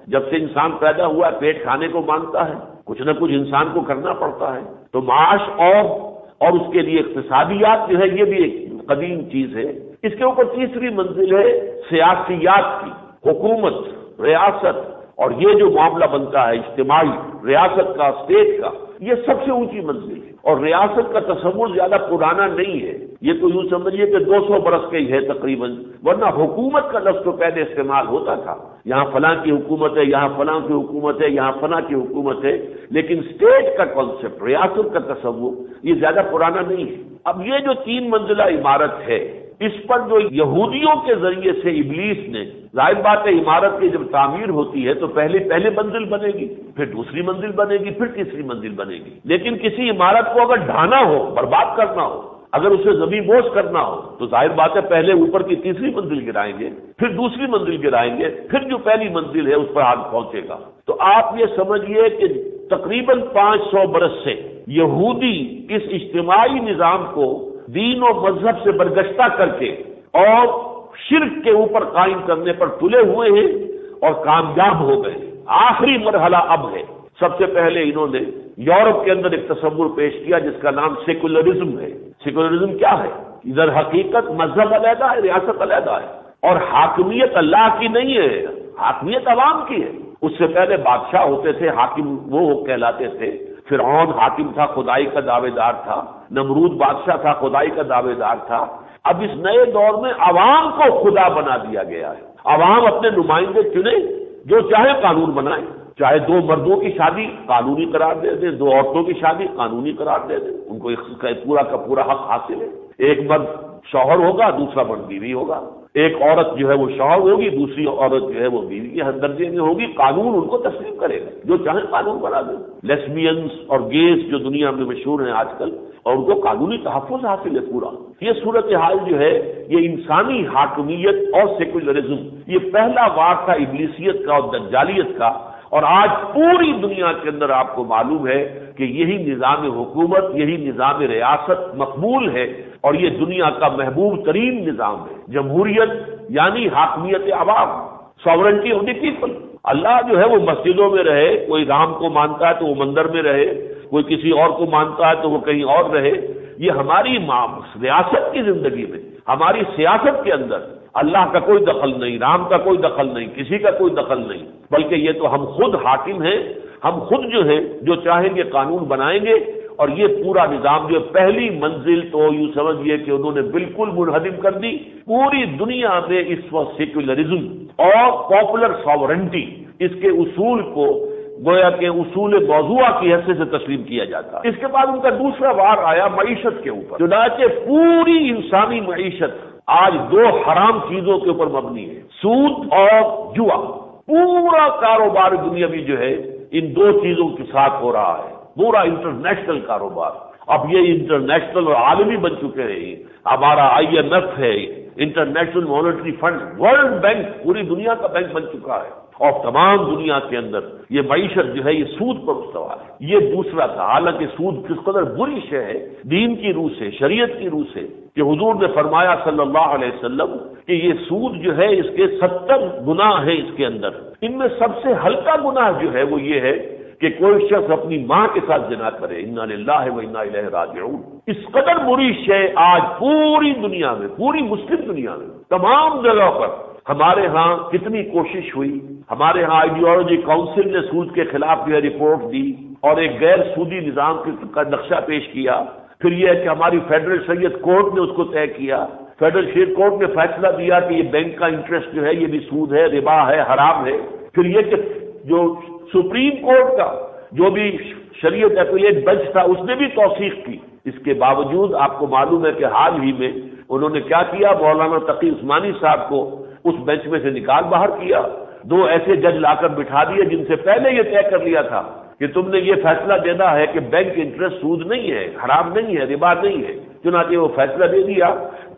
جب سے انسان پیدا ہوا ہے پیٹ کھانے کو مانگتا ہے، کچھ نہ کچھ انسان کو کرنا پڑتا ہے، تو معاش اور اس کے لیے اقتصادیات جو ہے یہ بھی ایک قدیم چیز ہے۔ اس کے اوپر تیسری منزل ہے سیاسیات کی، حکومت، ریاست، اور یہ جو معاملہ بنتا ہے اجتماعی ریاست کا، اسٹیٹ کا، یہ سب سے اونچی منزل ہے۔ اور ریاست کا تصور زیادہ پرانا نہیں ہے، یہ تو یوں سمجھیے کہ 200 برس کا ہی ہے تقریباً، ورنہ حکومت کا لفظ تو پہلے استعمال ہوتا تھا، یہاں فلاں کی حکومت ہے، یہاں فلاں کی حکومت ہے، یہاں فلاں کی حکومت ہے، لیکن اسٹیٹ کا کانسیپٹ، ریاست کا تصور یہ زیادہ پرانا نہیں ہے۔ اب یہ جو 3 منزلہ عمارت ہے، اس پر جو یہودیوں کے ذریعے سے ابلیس نے، ظاہر بات ہے عمارت کی جب تعمیر ہوتی ہے تو پہلے منزل بنے گی، پھر دوسری منزل بنے گی، پھر تیسری منزل بنے گی، لیکن کسی عمارت کو اگر ڈھانا ہو، برباد کرنا ہو، اگر اسے زمین بوس کرنا ہو تو ظاہر بات ہے پہلے اوپر کی تیسری منزل گرائیں گے، پھر دوسری منزل گرائیں گے، پھر جو پہلی منزل ہے اس پر آگ پہنچے گا۔ تو آپ یہ سمجھیے کہ تقریباً 500 برس سے یہودی اس اجتماعی نظام کو دین و مذہب سے برگشتہ کر کے اور شرک کے اوپر قائم کرنے پر تلے ہوئے ہیں اور کامیاب ہو گئے۔ آخری مرحلہ اب ہے، سب سے پہلے انہوں نے یورپ کے اندر ایک تصور پیش کیا جس کا نام سیکولرزم ہے۔ سیکولرزم کیا ہے؟ ادھر حقیقت مذہب علیحدہ ہے، ریاست علیحدہ ہے، اور حاکمیت اللہ کی نہیں ہے، حاکمیت عوام کی ہے۔ اس سے پہلے بادشاہ ہوتے تھے، حاکم وہ کہلاتے تھے، فرعون حاکم تھا، خدائی کا دعوے دار تھا، نمرود بادشاہ تھا، خدائی کا دعوے دار تھا۔ اب اس نئے دور میں عوام کو خدا بنا دیا گیا ہے، عوام اپنے نمائندے چنے، جو چاہے قانون بنائیں، چاہے 2 مردوں کی شادی قانونی قرار دے دیں، 2 عورتوں کی شادی قانونی قرار دے دیں، ان کو اس کا پورا کا پورا حق حاصل ہے۔ ایک مرد شوہر ہوگا، دوسرا مرد بیوی ہوگا، ایک عورت جو ہے وہ شوہر ہوگی، دوسری عورت جو ہے وہ بیوی کے درجے میں ہوگی، قانون ان کو تسلیم کرے گا، جو چاہے قانون بنا دیں۔ لیسبینز اور گیز جو دنیا میں مشہور ہیں آج کل، اور ان کو قانونی تحفظ حاصل ہے پورا۔ یہ صورتحال جو ہے یہ انسانی حاکمیت اور سیکولرزم، یہ پہلا وار تھا ابلیسیت کا اور دجالیت کا، اور آج پوری دنیا کے اندر آپ کو معلوم ہے کہ یہی نظام حکومت، یہی نظام ریاست مقبول ہے، اور یہ دنیا کا محبوب ترین نظام ہے۔ جمہوریت یعنی حاکمیت عوام، ساورنٹی آف دی پیپل۔ اللہ جو ہے وہ مسجدوں میں رہے، کوئی رام کو مانتا ہے تو وہ مندر میں رہے، کوئی کسی اور کو مانتا ہے تو وہ کہیں اور رہے۔ یہ ہماری ریاست کی زندگی میں، ہماری سیاست کے اندر اللہ کا کوئی دخل نہیں، رام کا کوئی دخل نہیں، کسی کا کوئی دخل نہیں، بلکہ یہ تو ہم خود حاکم ہیں، ہم خود جو ہیں جو چاہیں گے قانون بنائیں گے، اور یہ پورا نظام جو پہلی منزل تو یوں سمجھیے کہ انہوں نے بالکل منہدم کر دی۔ پوری دنیا میں اس وقت سیکولرزم اور پاپولر ساورنٹی، اس کے اصول کو گویا کہ اصول موضوعہ کی حیثیت سے تسلیم کیا جاتا ہے۔ اس کے بعد ان کا دوسرا وار آیا معیشت کے اوپر، چنانچہ پوری انسانی معیشت آج 2 حرام چیزوں کے اوپر مبنی ہے، سود اور جوا۔ پورا کاروبار دنیاوی جو ہے ان 2 چیزوں کے ساتھ ہو رہا ہے، پورا انٹرنیشنل کاروبار۔ اب یہ انٹرنیشنل اور عالمی بن چکے ہیں، ہمارا IMF ہے، international monetary fund, world bank پوری دنیا کا بینک بن چکا ہے، اور تمام دنیا کے اندر یہ معیشت جو ہے یہ سود پر مستوار ہے۔ یہ دوسرا تھا، حالانکہ سود کس قدر بری شے ہے دین کی روح سے، شریعت کی روح سے، کہ حضور نے فرمایا صلی اللہ علیہ وسلم کہ یہ سود جو ہے اس کے 70 گناہ ہیں اس کے اندر، ان میں سب سے ہلکا گناہ جو ہے وہ یہ ہے کہ کوئی شخص اپنی ماں کے ساتھ زنا کرے، انا للہ و انا الیہ راجعون۔ اس قدر بری شے آج پوری دنیا میں، پوری مسلم دنیا میں تمام جگہ پر، ہمارے ہاں کتنی کوشش ہوئی، ہمارے ہاں آئیڈیالوجی کاؤنسل نے سود کے خلاف جو ہے رپورٹ دی اور ایک غیر سودی نظام کا نقشہ پیش کیا، پھر یہ ہے کہ ہماری فیڈرل شریعت کورٹ نے اس کو طے کیا، فیڈرل شریعت کورٹ نے فیصلہ دیا کہ یہ بینک کا انٹرسٹ جو ہے یہ بھی سود ہے، ربا ہے، حرام ہے، پھر یہ کہ جو سپریم کورٹ کا جو بھی شریعت اپیلیٹ بینچ تھا اس نے بھی توثیق کی۔ اس کے باوجود آپ کو معلوم ہے کہ حال ہی میں انہوں نے کیا کیا، مولانا تقی عثمانی صاحب کو اس بینچ میں سے نکال باہر کیا، 2 ایسے جج لا کر بٹھا دیے جن سے پہلے یہ طے کر لیا تھا کہ تم نے یہ فیصلہ دینا ہے کہ بینک انٹرسٹ سود نہیں ہے، حرام نہیں ہے، ربا نہیں ہے، چنانچہ وہ فیصلہ دے دیا۔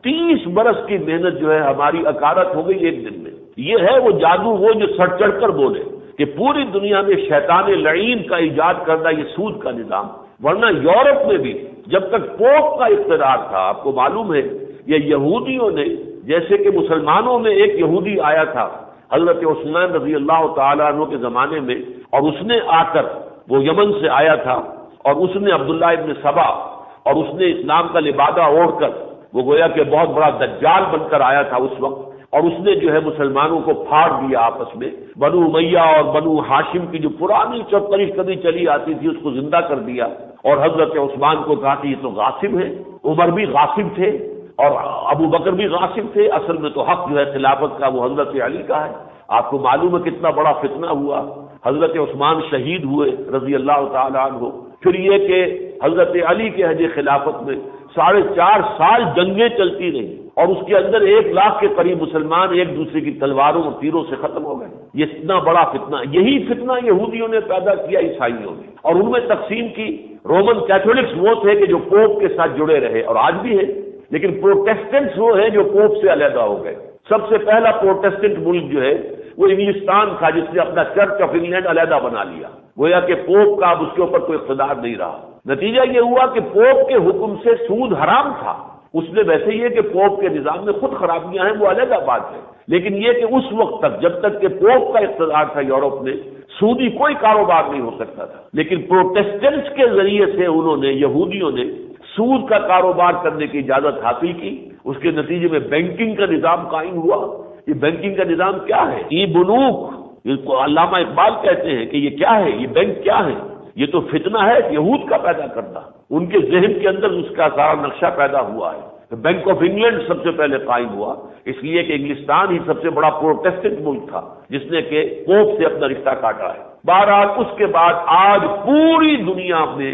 30 برس کی محنت جو ہے ہماری اکارت ہو گئی ایک دن میں۔ یہ ہے وہ جادو، وہ جو سر چڑھ کر بولے کہ پوری دنیا میں شیطان لعین کا ایجاد کردہ یہ سود کا نظام، ورنہ یورپ میں بھی جب تک پوپ کا اقتدار تھا، آپ کو معلوم ہے یہ یہودیوں نے، جیسے کہ مسلمانوں میں ایک یہودی آیا تھا حضرت عثمان رضی اللہ تعالیٰ عنہ کے زمانے میں، اور اس نے آ کر، وہ یمن سے آیا تھا، اور اس نے عبداللہ ابن سبا، اور اس نے اسلام کا لبادہ اوڑھ کر، وہ گویا کہ بہت بڑا دجال بن کر آیا تھا اس وقت، اور اس نے جو ہے مسلمانوں کو پھاڑ دیا آپس میں، بنو امیہ اور بنو ہاشم کی جو پرانی چپکریش کبھی چلی آتی تھی اس کو زندہ کر دیا، اور حضرت عثمان کو کہا کہ یہ تو غاصب ہے، عمر بھی غاصب تھے اور ابو بکر بھی غاصب تھے، اصل میں تو حق جو ہے خلافت کا وہ حضرت علی کا ہے۔ آپ کو معلوم ہے کتنا بڑا فتنہ ہوا، حضرت عثمان شہید ہوئے رضی اللہ تعالیٰ عنہ، پھر یہ کہ حضرت علی کے عہد خلافت میں 4.5 سال جنگیں چلتی رہیں، اور اس کے اندر 1 لاکھ کے قریب مسلمان ایک دوسرے کی تلواروں اور تیروں سے ختم ہو گئے۔ یہ اتنا بڑا فتنہ، یہی فتنہ یہودیوں نے پیدا کیا عیسائیوں نے، اور ان میں تقسیم کی۔ رومن کیتھولکس وہ تھے کہ جو پوپ کے ساتھ جڑے رہے اور آج بھی ہے، لیکن پروٹیسٹنٹس وہ ہیں جو پوپ سے علیحدہ ہو گئے۔ سب سے پہلا پروٹیسٹنٹ ملک جو ہے وہ انگلستان تھا، جس نے اپنا چرچ آف انگلینڈ علیحدہ بنا لیا، گویا کہ پوپ کا اب اس کے اوپر کوئی اقتدار نہیں رہا۔ نتیجہ یہ ہوا کہ پوپ کے حکم سے سود حرام تھا، اس نے ویسے ہی ہے کہ پوپ کے نظام میں خود خرابیاں ہیں، وہ علیحدہ بات ہے، لیکن یہ کہ اس وقت تک جب تک کہ پوپ کا اقتدار تھا یورپ میں، سودی کوئی کاروبار نہیں ہو سکتا تھا، لیکن پروٹیسٹنٹس کے ذریعے سے انہوں نے، یہودیوں نے سود کا کاروبار کرنے کی اجازت حاصل کی۔ اس کے نتیجے میں بینکنگ کا نظام قائم ہوا۔ یہ بینکنگ کا نظام کیا ہے؟ ای بنوک، اس کو علامہ اقبال کہتے ہیں کہ یہ کیا ہے، یہ بینک کیا ہے؟ یہ تو فتنہ ہے یہود کا پیدا کرنا، ان کے ذہن کے اندر اس کا سارا نقشہ پیدا ہوا ہے۔ بینک آف انگلینڈ سب سے پہلے قائم ہوا، اس لیے کہ انگلستان ہی سب سے بڑا پروٹیسٹنٹ ملک تھا جس نے کہ پوپ سے اپنا رشتہ کاٹا ہے۔ بہرحال اس کے بعد آج پوری دنیا میں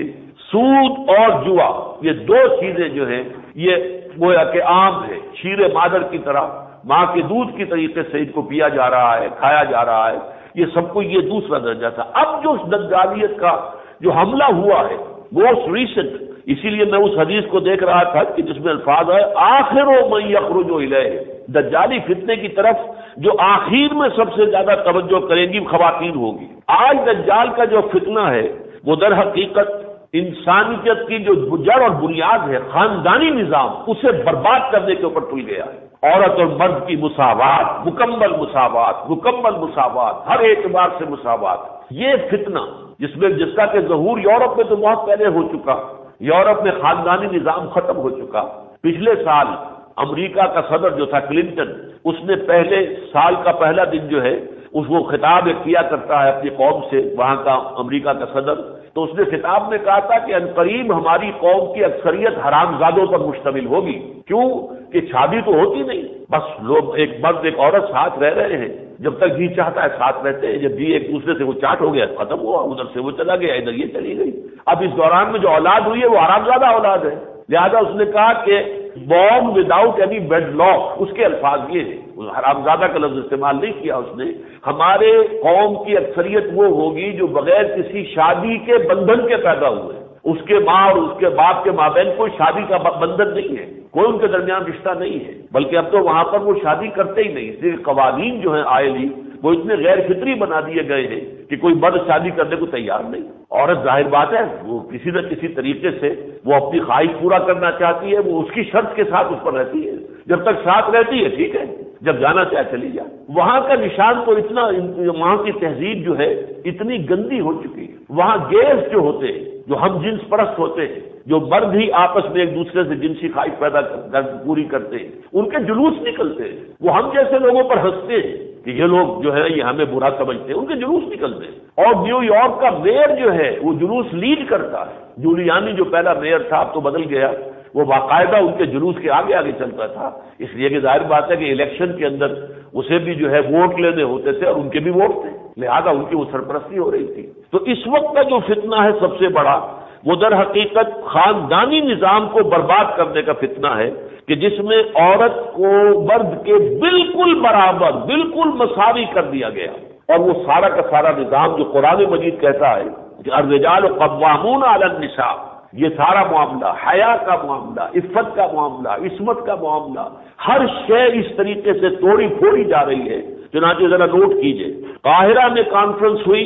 سود اور جوا، یہ 2 چیزیں جو ہیں یہ گویا کہ عام ہے، شیر مادر کی طرح، ماں کے دودھ کی طریقے سے ان کو پیا جا رہا ہے، کھایا جا رہا ہے، یہ سب کو یہ دوسرا درجہ تھا۔ اب جو دجالیت کا جو حملہ ہوا ہے موسٹ ریسنٹ، اسی لیے میں اس حدیث کو دیکھ رہا تھا کہ جس میں الفاظ ہے آخر من یخرج الیہ، دجالی فتنے کی طرف جو آخر میں سب سے زیادہ توجہ کریں گی خواتین ہوگی۔ آج دجال کا جو فتنہ ہے وہ در حقیقت انسانیت کی جو جڑ اور بنیاد ہے، خاندانی نظام، اسے برباد کرنے کے اوپر تل گیا ہے۔ عورت اور مرد کی مساوات، مکمل مساوات، مکمل مساوات، ہر اعتبار سے مساوات، یہ فتنہ جس کا کہ ظہور یورپ میں تو بہت پہلے ہو چکا، یورپ میں خاندانی نظام ختم ہو چکا۔ پچھلے سال امریکہ کا صدر جو تھا کلنٹن، اس نے پہلے سال کا پہلا دن جو ہے اس وہ خطاب کیا کرتا ہے اپنی قوم سے، وہاں کا امریکہ کا صدر، تو اس نے خطاب میں کہا تھا کہ عنقریب ہماری قوم کی اکثریت حرام زادوں پر مشتمل ہوگی۔ کیوں کہ شادی تو ہوتی نہیں، بس لوگ ایک مرد ایک عورت ساتھ رہ رہے ہیں، جب تک جی چاہتا ہے ساتھ رہتے ہیں، جب جی ایک دوسرے سے وہ چاٹ ہو گیا ختم ہوا، ادھر سے وہ چلا گیا ادھر یہ چلی گئی۔ اب اس دوران میں جو اولاد ہوئی ہے وہ حرام زادہ اولاد ہے، لہذا اس نے کہا کہ born without any bad luck, اس کے الفاظ یہ ہیں، حرام زادہ کا لفظ استعمال نہیں کیا اس نے، ہمارے قوم کی اکثریت وہ ہوگی جو بغیر کسی شادی کے بندھن کے پیدا ہوئے، اس کے ماں اور اس کے باپ کے مابین کوئی شادی کا بندھن نہیں ہے، کوئی ان کے درمیان رشتہ نہیں ہے، بلکہ اب تو وہاں پر وہ شادی کرتے ہی نہیں، اس لیے قوانین جو ہیں آئلی وہ اتنے غیر فطری بنا دیے گئے ہیں کہ کوئی مرد شادی کرنے کو تیار نہیں۔ عورت ظاہر بات ہے وہ کسی نہ کسی طریقے سے وہ اپنی خواہش پورا کرنا چاہتی ہے، وہ اس کی شرط کے ساتھ اس پر رہتی ہے، جب تک ساتھ رہتی ہے ٹھیک ہے، جب جانا چاہے چلی جائے۔ وہاں کا نشان تو اتنا، وہاں کی تہذیب جو ہے اتنی گندی ہو چکی ہے، وہاں گیز جو ہوتے ہیں، جو ہم جنس پرست ہوتے ہیں، جو مرد ہی آپس میں ایک دوسرے سے جنسی خواہش پیدا پوری کرتے ہیں، ان کے جلوس نکلتے ہیں، وہ ہم جیسے لوگوں پر ہنستے ہیں کہ یہ لوگ جو ہے یہ ہمیں برا سمجھتے ہیں، ان کے جلوس نکلتے ہیں۔ اور نیو یارک کا میئر جو ہے وہ جلوس لیڈ کرتا ہے، جولیانی جو پہلا میئر تھا اب تو بدل گیا، وہ باقاعدہ ان کے جلوس کے آگے آگے چلتا تھا، اس لیے کہ ظاہر بات ہے کہ الیکشن کے اندر اسے بھی جو ہے ووٹ لینے ہوتے تھے اور ان کے بھی ووٹ تھے، لہذا ان کی وہ سرپرستی ہو رہی تھی۔ تو اس وقت کا جو فتنہ ہے سب سے بڑا، وہ در حقیقت خاندانی نظام کو برباد کرنے کا فتنہ ہے، کہ جس میں عورت کو مرد کے بالکل برابر، بالکل مساوی کر دیا گیا، اور وہ سارا کا سارا نظام جو قرآن مجید کہتا ہے کہ الرجال قوامون علی النساء، یہ سارا معاملہ، حیا کا معاملہ، عفت کا معاملہ، عصمت کا معاملہ، ہر شے اس طریقے سے توڑی پھوڑی جا رہی ہے۔ چنانچہ ذرا نوٹ کیجئے، قاہرہ میں کانفرنس ہوئی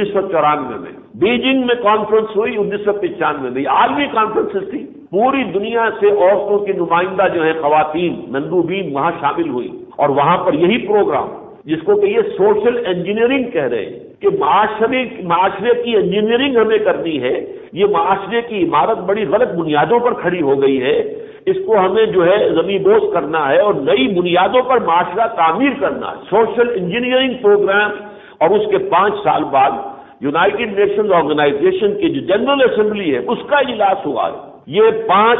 1994 میں، بیجنگ میں کانفرنس ہوئی 1995 میں، یہ عالمی کانفرنسز تھی، پوری دنیا سے عورتوں کی نمائندہ جو ہے خواتین مندوبین وہاں شامل ہوئی، اور وہاں پر یہی پروگرام جس کو کہ یہ سوشل انجینئرنگ کہہ رہے ہیں کہ معاشرے کی انجینئرنگ ہمیں کرنی ہے. یہ معاشرے کی عمارت بڑی غلط بنیادوں پر کھڑی ہو گئی ہے، اس کو ہمیں جو ہے زمین بوس کرنا ہے اور نئی بنیادوں پر معاشرہ تعمیر کرنا ہے. Social engineering programme. اور اس کے 5 سال بعد یونائٹڈ نیشنز آرگنائزیشن کی جو جنرل اسمبلی ہے اس کا اجلاس ہوا ہے. یہ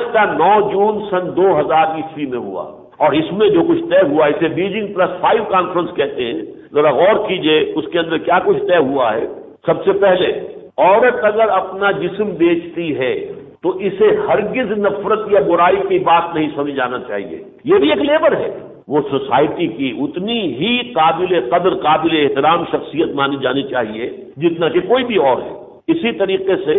9 جون سن 2000 میں ہوا، اور اس میں جو کچھ طے ہوا اسے بیجنگ+5 کانفرنس کہتے ہیں. ذرا غور کیجئے اس کے اندر کیا کچھ طے ہوا ہے. سب سے پہلے، عورت اگر اپنا جسم بیچتی ہے تو اسے ہرگز نفرت یا برائی کی بات نہیں سمجھ جانا چاہیے. یہ بھی ایک لیبر ہے، وہ سوسائٹی کی اتنی ہی قابل قدر قابل احترام شخصیت مانی جانی چاہیے جتنا کہ کوئی بھی اور ہے. اسی طریقے سے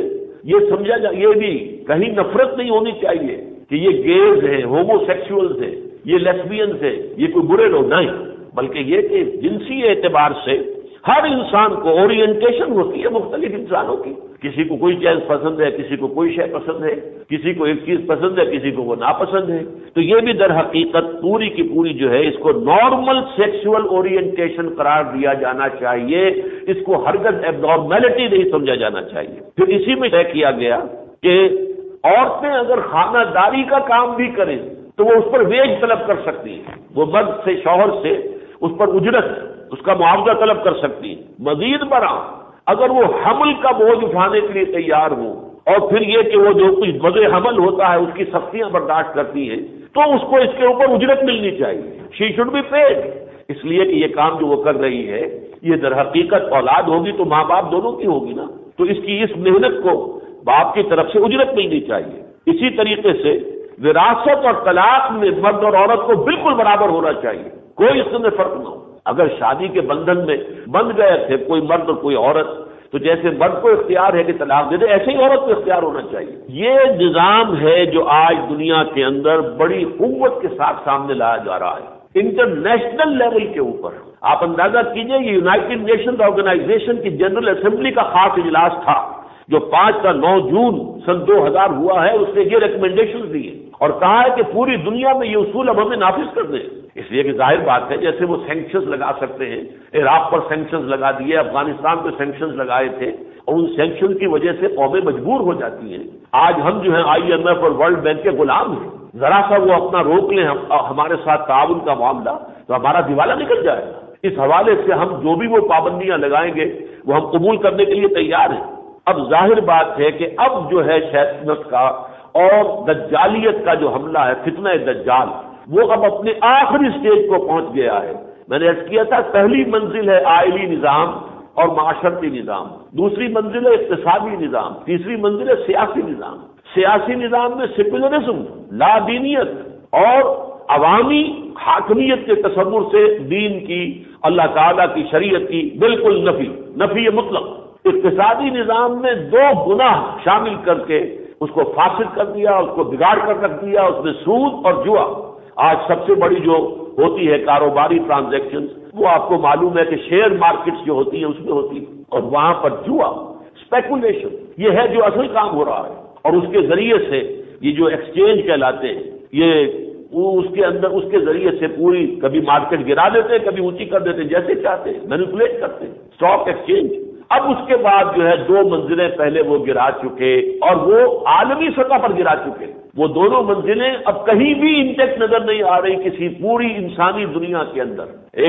یہ بھی کہیں نفرت نہیں ہونی چاہیے کہ یہ گیز ہیں، ہومو سیکسولز ہیں، یہ لیسبینز ہیں، یہ کوئی برے لوگ نہیں، بلکہ یہ کہ جنسی اعتبار سے ہر انسان کو اورینٹیشن ہوتی ہے مختلف انسانوں کی. کسی کو کوئی چیز پسند ہے، کسی کو کوئی شے پسند ہے، کسی کو ایک چیز پسند ہے، کسی کو وہ ناپسند ہے. تو یہ بھی در حقیقت پوری کی پوری جو ہے اس کو نارمل سیکسول اورینٹیشن قرار دیا جانا چاہیے. اس کو ہرگز ایب نارمیلٹی نہیں سمجھا جانا چاہیے. پھر اسی میں طے کیا گیا کہ عورتیں اگر خانہ داری کا کام بھی کریں تو وہ اس پر ویج طلب کر سکتی ہیں. وہ مرد سے، شوہر سے اس پر اجرت، اس کا معاوضہ طلب کر سکتی ہیں. مزید برآں اگر وہ حمل کا بوجھ اٹھانے کے لیے تیار ہو، اور پھر یہ کہ وہ جو کچھ وضع حمل ہوتا ہے اس کی سختیاں برداشت کرتی ہیں، تو اس کو اس کے اوپر اجرت ملنی چاہیے. She should be paid. اس لیے کہ یہ کام جو وہ کر رہی ہے یہ در حقیقت اولاد ہوگی تو ماں باپ دونوں کی ہوگی نا، تو اس کی اس محنت کو باپ کی طرف سے اجرت ملنی چاہیے. اسی طریقے سے وراثت اور طلاق میں مرد اور عورت کو بالکل برابر ہونا چاہیے، کوئی اس میں فرق نہ ہو. اگر شادی کے بندھن میں بندھ گئے تھے کوئی مرد اور کوئی عورت، تو جیسے مرد کو اختیار ہے کہ طلاق دے دے، ایسے ہی عورت کو اختیار ہونا چاہیے. یہ نظام ہے جو آج دنیا کے اندر بڑی قوت کے ساتھ سامنے لایا جا رہا ہے انٹرنیشنل لیول کے اوپر. آپ اندازہ کیجئے یہ یونائٹڈ نیشنز آرگنائزیشن کی جنرل اسمبلی کا خاص اجلاس تھا جو 9 جون سن 2000 ہوا ہے. اس نے یہ ریکمنڈیشن دی اور کہا ہے کہ پوری دنیا میں یہ اصول اب ہمیں نافذ کر دیں. اس لیے کہ ظاہر بات ہے جیسے وہ سینکشنز لگا سکتے ہیں، عراق پر سینکشنز لگا دیے، افغانستان پہ سینکشنز لگائے تھے، اور ان سینکشن کی وجہ سے قومیں مجبور ہو جاتی ہیں. آج ہم جو ہیں IMF اور ورلڈ بینک کے غلام ہیں. ذرا سا وہ اپنا روک لیں ہمارے ساتھ تعاون کا معاملہ تو ہمارا دیوالا نکل جائے گا. اس حوالے سے ہم جو بھی وہ پابندیاں لگائیں گے وہ ہم قبول کرنے کے لیے تیار ہیں. اب ظاہر بات ہے کہ اب جو ہے شیطنت کا اور دجالیت کا جو حملہ ہے، فتنہ دجال، وہ اب اپنے آخری سٹیج کو پہنچ گیا ہے. میں نے عرض کیا تھا پہلی منزل ہے آئلی نظام اور معاشرتی نظام، دوسری منزل ہے اقتصادی نظام، تیسری منزل ہے سیاسی نظام. سیاسی نظام میں سیکولرزم، لا دینیت اور عوامی حاکمیت کے تصور سے دین کی، اللہ تعالیٰ کی شریعت کی بالکل نفی مطلق. اقتصادی نظام میں 2 گناہ شامل کر کے اس کو فاسد کر دیا، اس کو بگاڑ کر رکھ دیا. اس میں سود اور جوا. آج سب سے بڑی جو ہوتی ہے کاروباری ٹرانزیکشن، وہ آپ کو معلوم ہے کہ شیئر مارکیٹس جو ہوتی ہیں اس میں ہوتی ہے، اور وہاں پر جوا، اسپیکولیشن، یہ ہے جو اصل کام ہو رہا ہے. اور اس کے ذریعے سے یہ جو ایکسچینج کہلاتے ہیں، یہ اس کے اندر اس کے ذریعے سے پوری کبھی مارکیٹ گرا دیتے ہیں، کبھی اونچی کر دیتے ہیں، جیسے چاہتے ہیں مینیپولیٹ کرتے ہیں. Stock exchange. اب اس کے بعد جو ہے 2 منزلیں پہلے وہ گرا چکے اور وہ عالمی سطح پر گرا چکے. وہ دونوں منزلیں اب کہیں بھی انٹیکٹ نظر نہیں آ رہی کسی پوری انسانی دنیا کے اندر.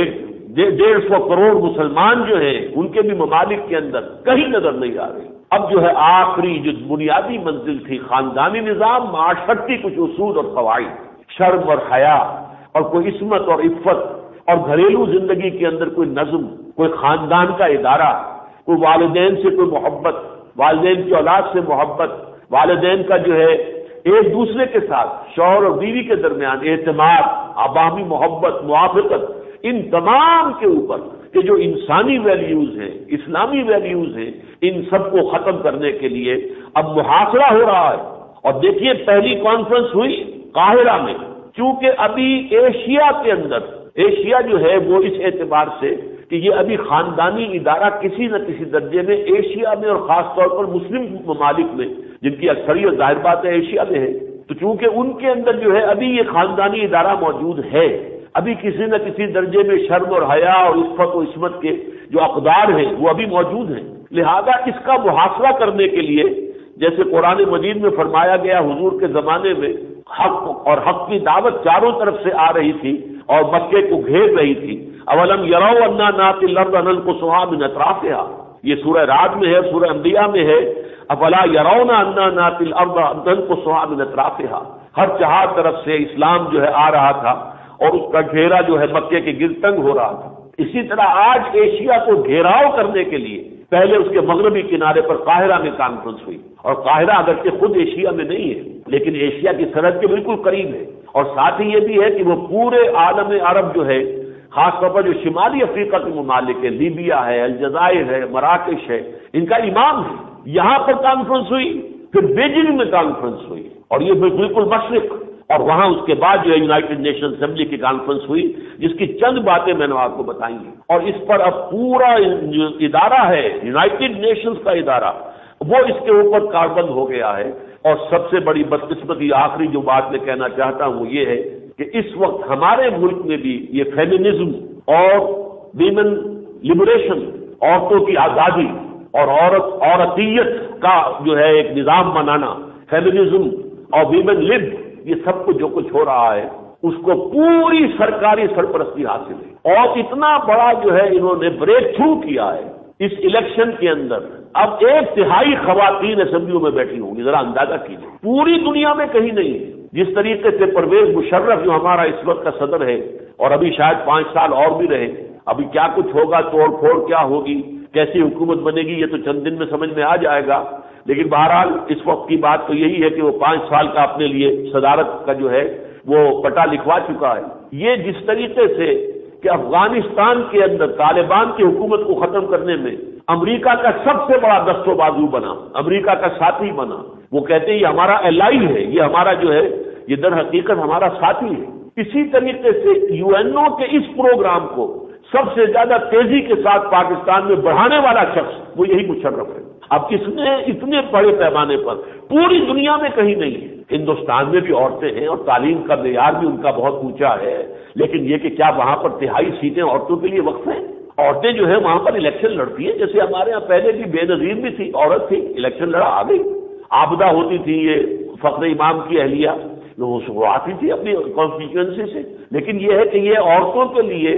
150 کروڑ مسلمان جو ہیں ان کے بھی ممالک کے اندر کہیں نظر نہیں آ رہی. اب جو ہے آخری جو بنیادی منزل تھی خاندانی نظام، معاشرتی کچھ اصول اور قواعد، شرم اور حیا اور کوئی عصمت اور عفت، اور گھریلو زندگی کے اندر کوئی نظم، کوئی خاندان کا ادارہ، کوئی والدین سے کوئی محبت، والدین کی اولاد سے محبت، والدین کا جو ہے ایک دوسرے کے ساتھ شوہر اور بیوی کے درمیان اعتماد، عوامی محبت، موافقت، ان تمام کے اوپر کہ جو انسانی ویلیوز ہیں، اسلامی ویلیوز ہیں، ان سب کو ختم کرنے کے لیے اب محاصرہ ہو رہا ہے. اور دیکھیے پہلی کانفرنس ہوئی قاہرہ میں، چونکہ ابھی ایشیا کے اندر، ایشیا جو ہے وہ اس اعتبار سے کہ یہ ابھی خاندانی ادارہ کسی نہ کسی درجے میں ایشیا میں اور خاص طور پر مسلم ممالک میں، جن کی اکثریت ظاہر بات ہے ایشیا میں ہے، تو چونکہ ان کے اندر جو ہے ابھی یہ خاندانی ادارہ موجود ہے. ابھی کسی نہ کسی درجے میں شرم اور حیا اور عفت و عصمت کے جو اقدار ہیں وہ ابھی موجود ہیں. لہذا اس کا محاصرہ کرنے کے لیے جیسے قرآن مجید میں فرمایا گیا حضور کے زمانے میں حق اور حق کی دعوت چاروں طرف سے آ رہی تھی اور مکے کو گھیر رہی تھی. اولم یروا انا ناتی الارض ننقصها من اطرافها، یہ سورہ رعد میں ہے، سورہ انبیاء میں ہے. افلا یرون انا ناتی الارض ننقصها من اطرافها، ہر چہار طرف سے اسلام جو ہے آ رہا تھا اور اس کا گھیرا جو ہے مکے کے گرد تنگ ہو رہا تھا. اسی طرح آج ایشیا کو گھیراؤ کرنے کے لیے پہلے اس کے مغربی کنارے پر قاہرہ میں کانفرنس ہوئی، اور قاہرہ اگرچہ خود ایشیا میں نہیں ہے لیکن ایشیا کی سرحد کے بالکل قریب ہے، اور ساتھ ہی یہ بھی ہے کہ وہ پورے عالم عرب جو ہے خاص طور پر جو شمالی افریقہ کے ممالک ہیں، لیبیا ہے، الجزائر ہے، مراکش ہے، ان کا امام ہے. یہاں پر کانفرنس ہوئی، پھر بیجنگ میں کانفرنس ہوئی، اور یہ بالکل مشرق، اور وہاں اس کے بعد جو ہے یونائٹڈ نیشن اسمبلی کی کانفرنس ہوئی جس کی چند باتیں میں نے آپ کو بتائی ہیں. اور اس پر اب پورا جو ادارہ ہے یونائٹڈ نیشنز کا ادارہ وہ اس کے اوپر کاربند ہو گیا ہے. اور سب سے بڑی بدقسمتی آخری جو بات میں کہنا چاہتا ہوں وہ یہ ہے کہ اس وقت ہمارے ملک میں بھی یہ فیمنزم اور ویمن لبریشن، عورتوں کی آزادی اور عورتیت کا جو ہے ایک نظام بنانا، فیمنزم اور ویمن لب، یہ سب کچھ جو کچھ ہو رہا ہے اس کو پوری سرکاری سرپرستی حاصل ہے. اور اتنا بڑا جو ہے انہوں نے بریک تھرو کیا ہے اس الیکشن کے اندر. اب 1/3 خواتین اسمبلیوں میں بیٹھی ہوں گی، ذرا اندازہ کیجیے، پوری دنیا میں کہیں نہیں ہے. جس طریقے سے پرویز مشرف جو ہمارا اس وقت کا صدر ہے اور ابھی شاید 5 سال اور بھی رہے، ابھی کیا کچھ ہوگا، توڑ پھوڑ کیا ہوگی، کیسی حکومت بنے گی، یہ تو چند دن میں سمجھ میں آ جائے گا. لیکن بہرحال اس وقت کی بات تو یہی ہے کہ وہ 5 سال کا اپنے لیے صدارت کا جو ہے وہ پٹا لکھوا چکا ہے. یہ جس طریقے سے کہ افغانستان کے اندر طالبان کی حکومت کو ختم کرنے میں امریکہ کا سب سے بڑا دست و بازو بنا، امریکہ کا ساتھی بنا. وہ کہتے ہیں یہ ہمارا الائی ہے، یہ ہمارا جو ہے یہ در حقیقت ہمارا ساتھی ہے. اسی طریقے سے یو این او کے اس پروگرام کو سب سے زیادہ تیزی کے ساتھ پاکستان میں بڑھانے والا شخص وہ یہی مشرف ہے. اب اس نے اتنے بڑے پیمانے پر پوری دنیا میں کہیں نہیں ہے. ہندوستان میں بھی عورتیں ہیں اور تعلیم کا معیار بھی ان کا بہت اونچا ہے، لیکن یہ کہ کیا وہاں پر 3/4 سیٹیں عورتوں کے لیے وقف ہیں؟ عورتیں جو ہے وہاں پر الیکشن لڑتی ہیں، جیسے ہمارے ہاں پہلے بھی بے نظیر بھی تھی، عورت تھی، الیکشن لڑا آ گئی. آبدہ ہوتی تھی یہ فخر امام کی اہلیہ، وہ آتی تھی اپنی کانسٹیچوئنسی سے. لیکن یہ ہے کہ یہ عورتوں کے لیے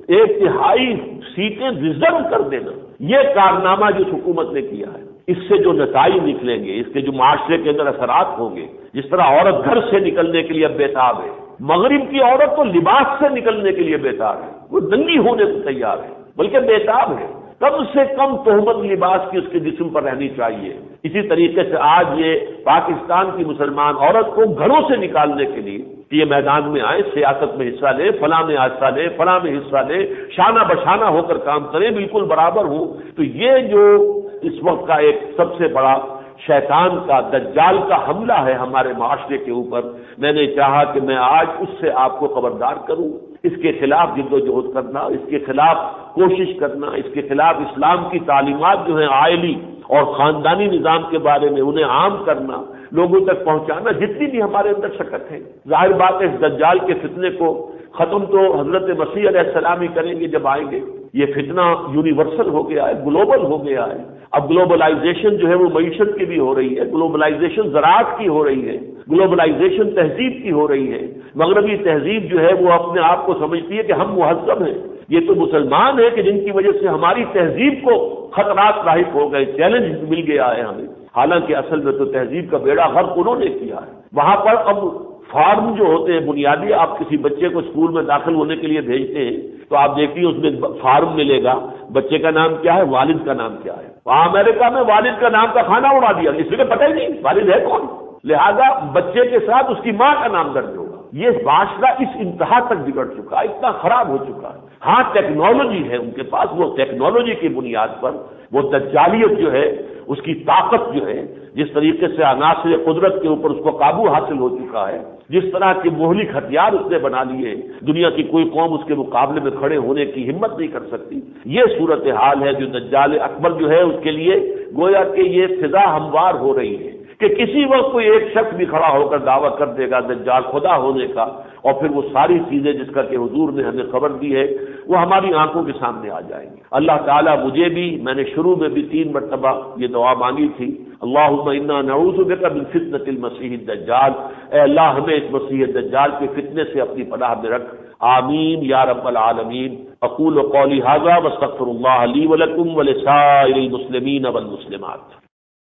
1/3 سیٹیں ریزرو کر دینا، یہ کارنامہ جس حکومت نے کیا ہے، اس سے جو نتائج نکلیں گے، اس کے جو معاشرے کے اندر اثرات ہوں گے. جس طرح عورت گھر سے نکلنے کے لیے اب بےتاب ہے، مغرب کی عورت تو لباس سے نکلنے کے لیے بےتاب ہے، وہ ننگی ہونے کو تیار ہے بلکہ بےتاب ہے. کم سے کم تہمت لباس کی اس کے جسم پر رہنی چاہیے. اسی طریقے سے آج یہ پاکستان کی مسلمان عورت کو گھروں سے نکالنے کے لیے کہ یہ میدان میں آئے، سیاست میں حصہ لے، فلاں میں حصہ لے، فلاں میں حصہ لے، شانہ بشانہ ہو کر کام کریں، بالکل برابر ہو. تو یہ جو اس وقت کا ایک سب سے بڑا شیطان کا، دجال کا حملہ ہے ہمارے معاشرے کے اوپر، میں نے چاہا کہ میں آج اس سے آپ کو خبردار کروں. اس کے خلاف جد و جہد کرنا، اس کے خلاف کوشش کرنا، اس کے خلاف اسلام کی تعلیمات جو ہیں عائلی اور خاندانی نظام کے بارے میں انہیں عام کرنا، لوگوں تک پہنچانا، جتنی بھی ہمارے اندر شکت ہے. ظاہر بات ہے اس دجال کے فتنے کو ختم تو حضرت مسیح علیہ السلام ہی کریں گے جب آئیں گے. یہ فتنہ یونیورسل ہو گیا ہے، گلوبل ہو گیا ہے. اب گلوبلائزیشن جو ہے وہ معیشت کی بھی ہو رہی ہے، گلوبلائزیشن زراعت کی ہو رہی ہے، گلوبلائزیشن تہذیب کی ہو رہی ہے. مغربی تہذیب جو ہے وہ اپنے آپ کو سمجھتی ہے کہ ہم مہذب ہیں. یہ تو مسلمان ہیں کہ جن کی وجہ سے ہماری تہذیب کو خطرات لاحق ہو گئے، چیلنج مل گیا ہے ہمیں. حالانکہ اصل میں تو تہذیب کا بیڑا غرق انہوں نے کیا ہے. وہاں پر اب فارم جو ہوتے ہیں بنیادی، آپ کسی بچے کو اسکول میں داخل ہونے کے لیے بھیجتے ہیں تو آپ دیکھتی ہیں اس میں فارم ملے گا، بچے کا نام کیا ہے، والد کا نام کیا ہے. وہاں امریکہ میں والد کا نام کا کھانا اڑا دیا، اس لیے پتہ ہی نہیں والد ہے کون. لہذا بچے کے ساتھ اس کی ماں کا نام درج ہوگا. یہ معاشرہ اس انتہا تک بگڑ چکا ہے، اتنا خراب ہو چکا ہے. ہاں ٹیکنالوجی ہے ان کے پاس، وہ ٹیکنالوجی کی بنیاد پر وہ دجالیت جو ہے، اس کی طاقت جو ہے، جس طریقے سے عناصر قدرت کے اوپر اس کو قابو حاصل ہو چکا ہے، جس طرح کے مہلک ہتھیار اس نے بنا لیے، دنیا کی کوئی قوم اس کے مقابلے میں کھڑے ہونے کی ہمت نہیں کر سکتی. یہ صورتحال ہے جو دجال اکبر جو ہے اس کے لیے گویا کہ یہ فضا ہموار ہو رہی ہے کہ کسی وقت کوئی ایک شخص بھی کھڑا ہو کر دعویٰ کر دے گا دجال خدا ہونے کا، اور پھر وہ ساری چیزیں جس کا کہ حضور نے ہمیں خبر دی ہے وہ ہماری آنکھوں کے سامنے آ جائیں گی۔ اللہ تعالیٰ مجھے بھی، میں نے شروع میں بھی 3 مرتبہ یہ دعا مانگی تھی، اللہم انا نعوذ بک من فتنۃ المسیح الدجال، اے اللہ ہمیں اس مسیح الدجال کے فتنے سے اپنی پناہ میں رکھ، آمین یا رب العالمین۔ اقول قولی ھذا واستغفر اللہ لی ولکم ولسائر المسلمین والمسلمات۔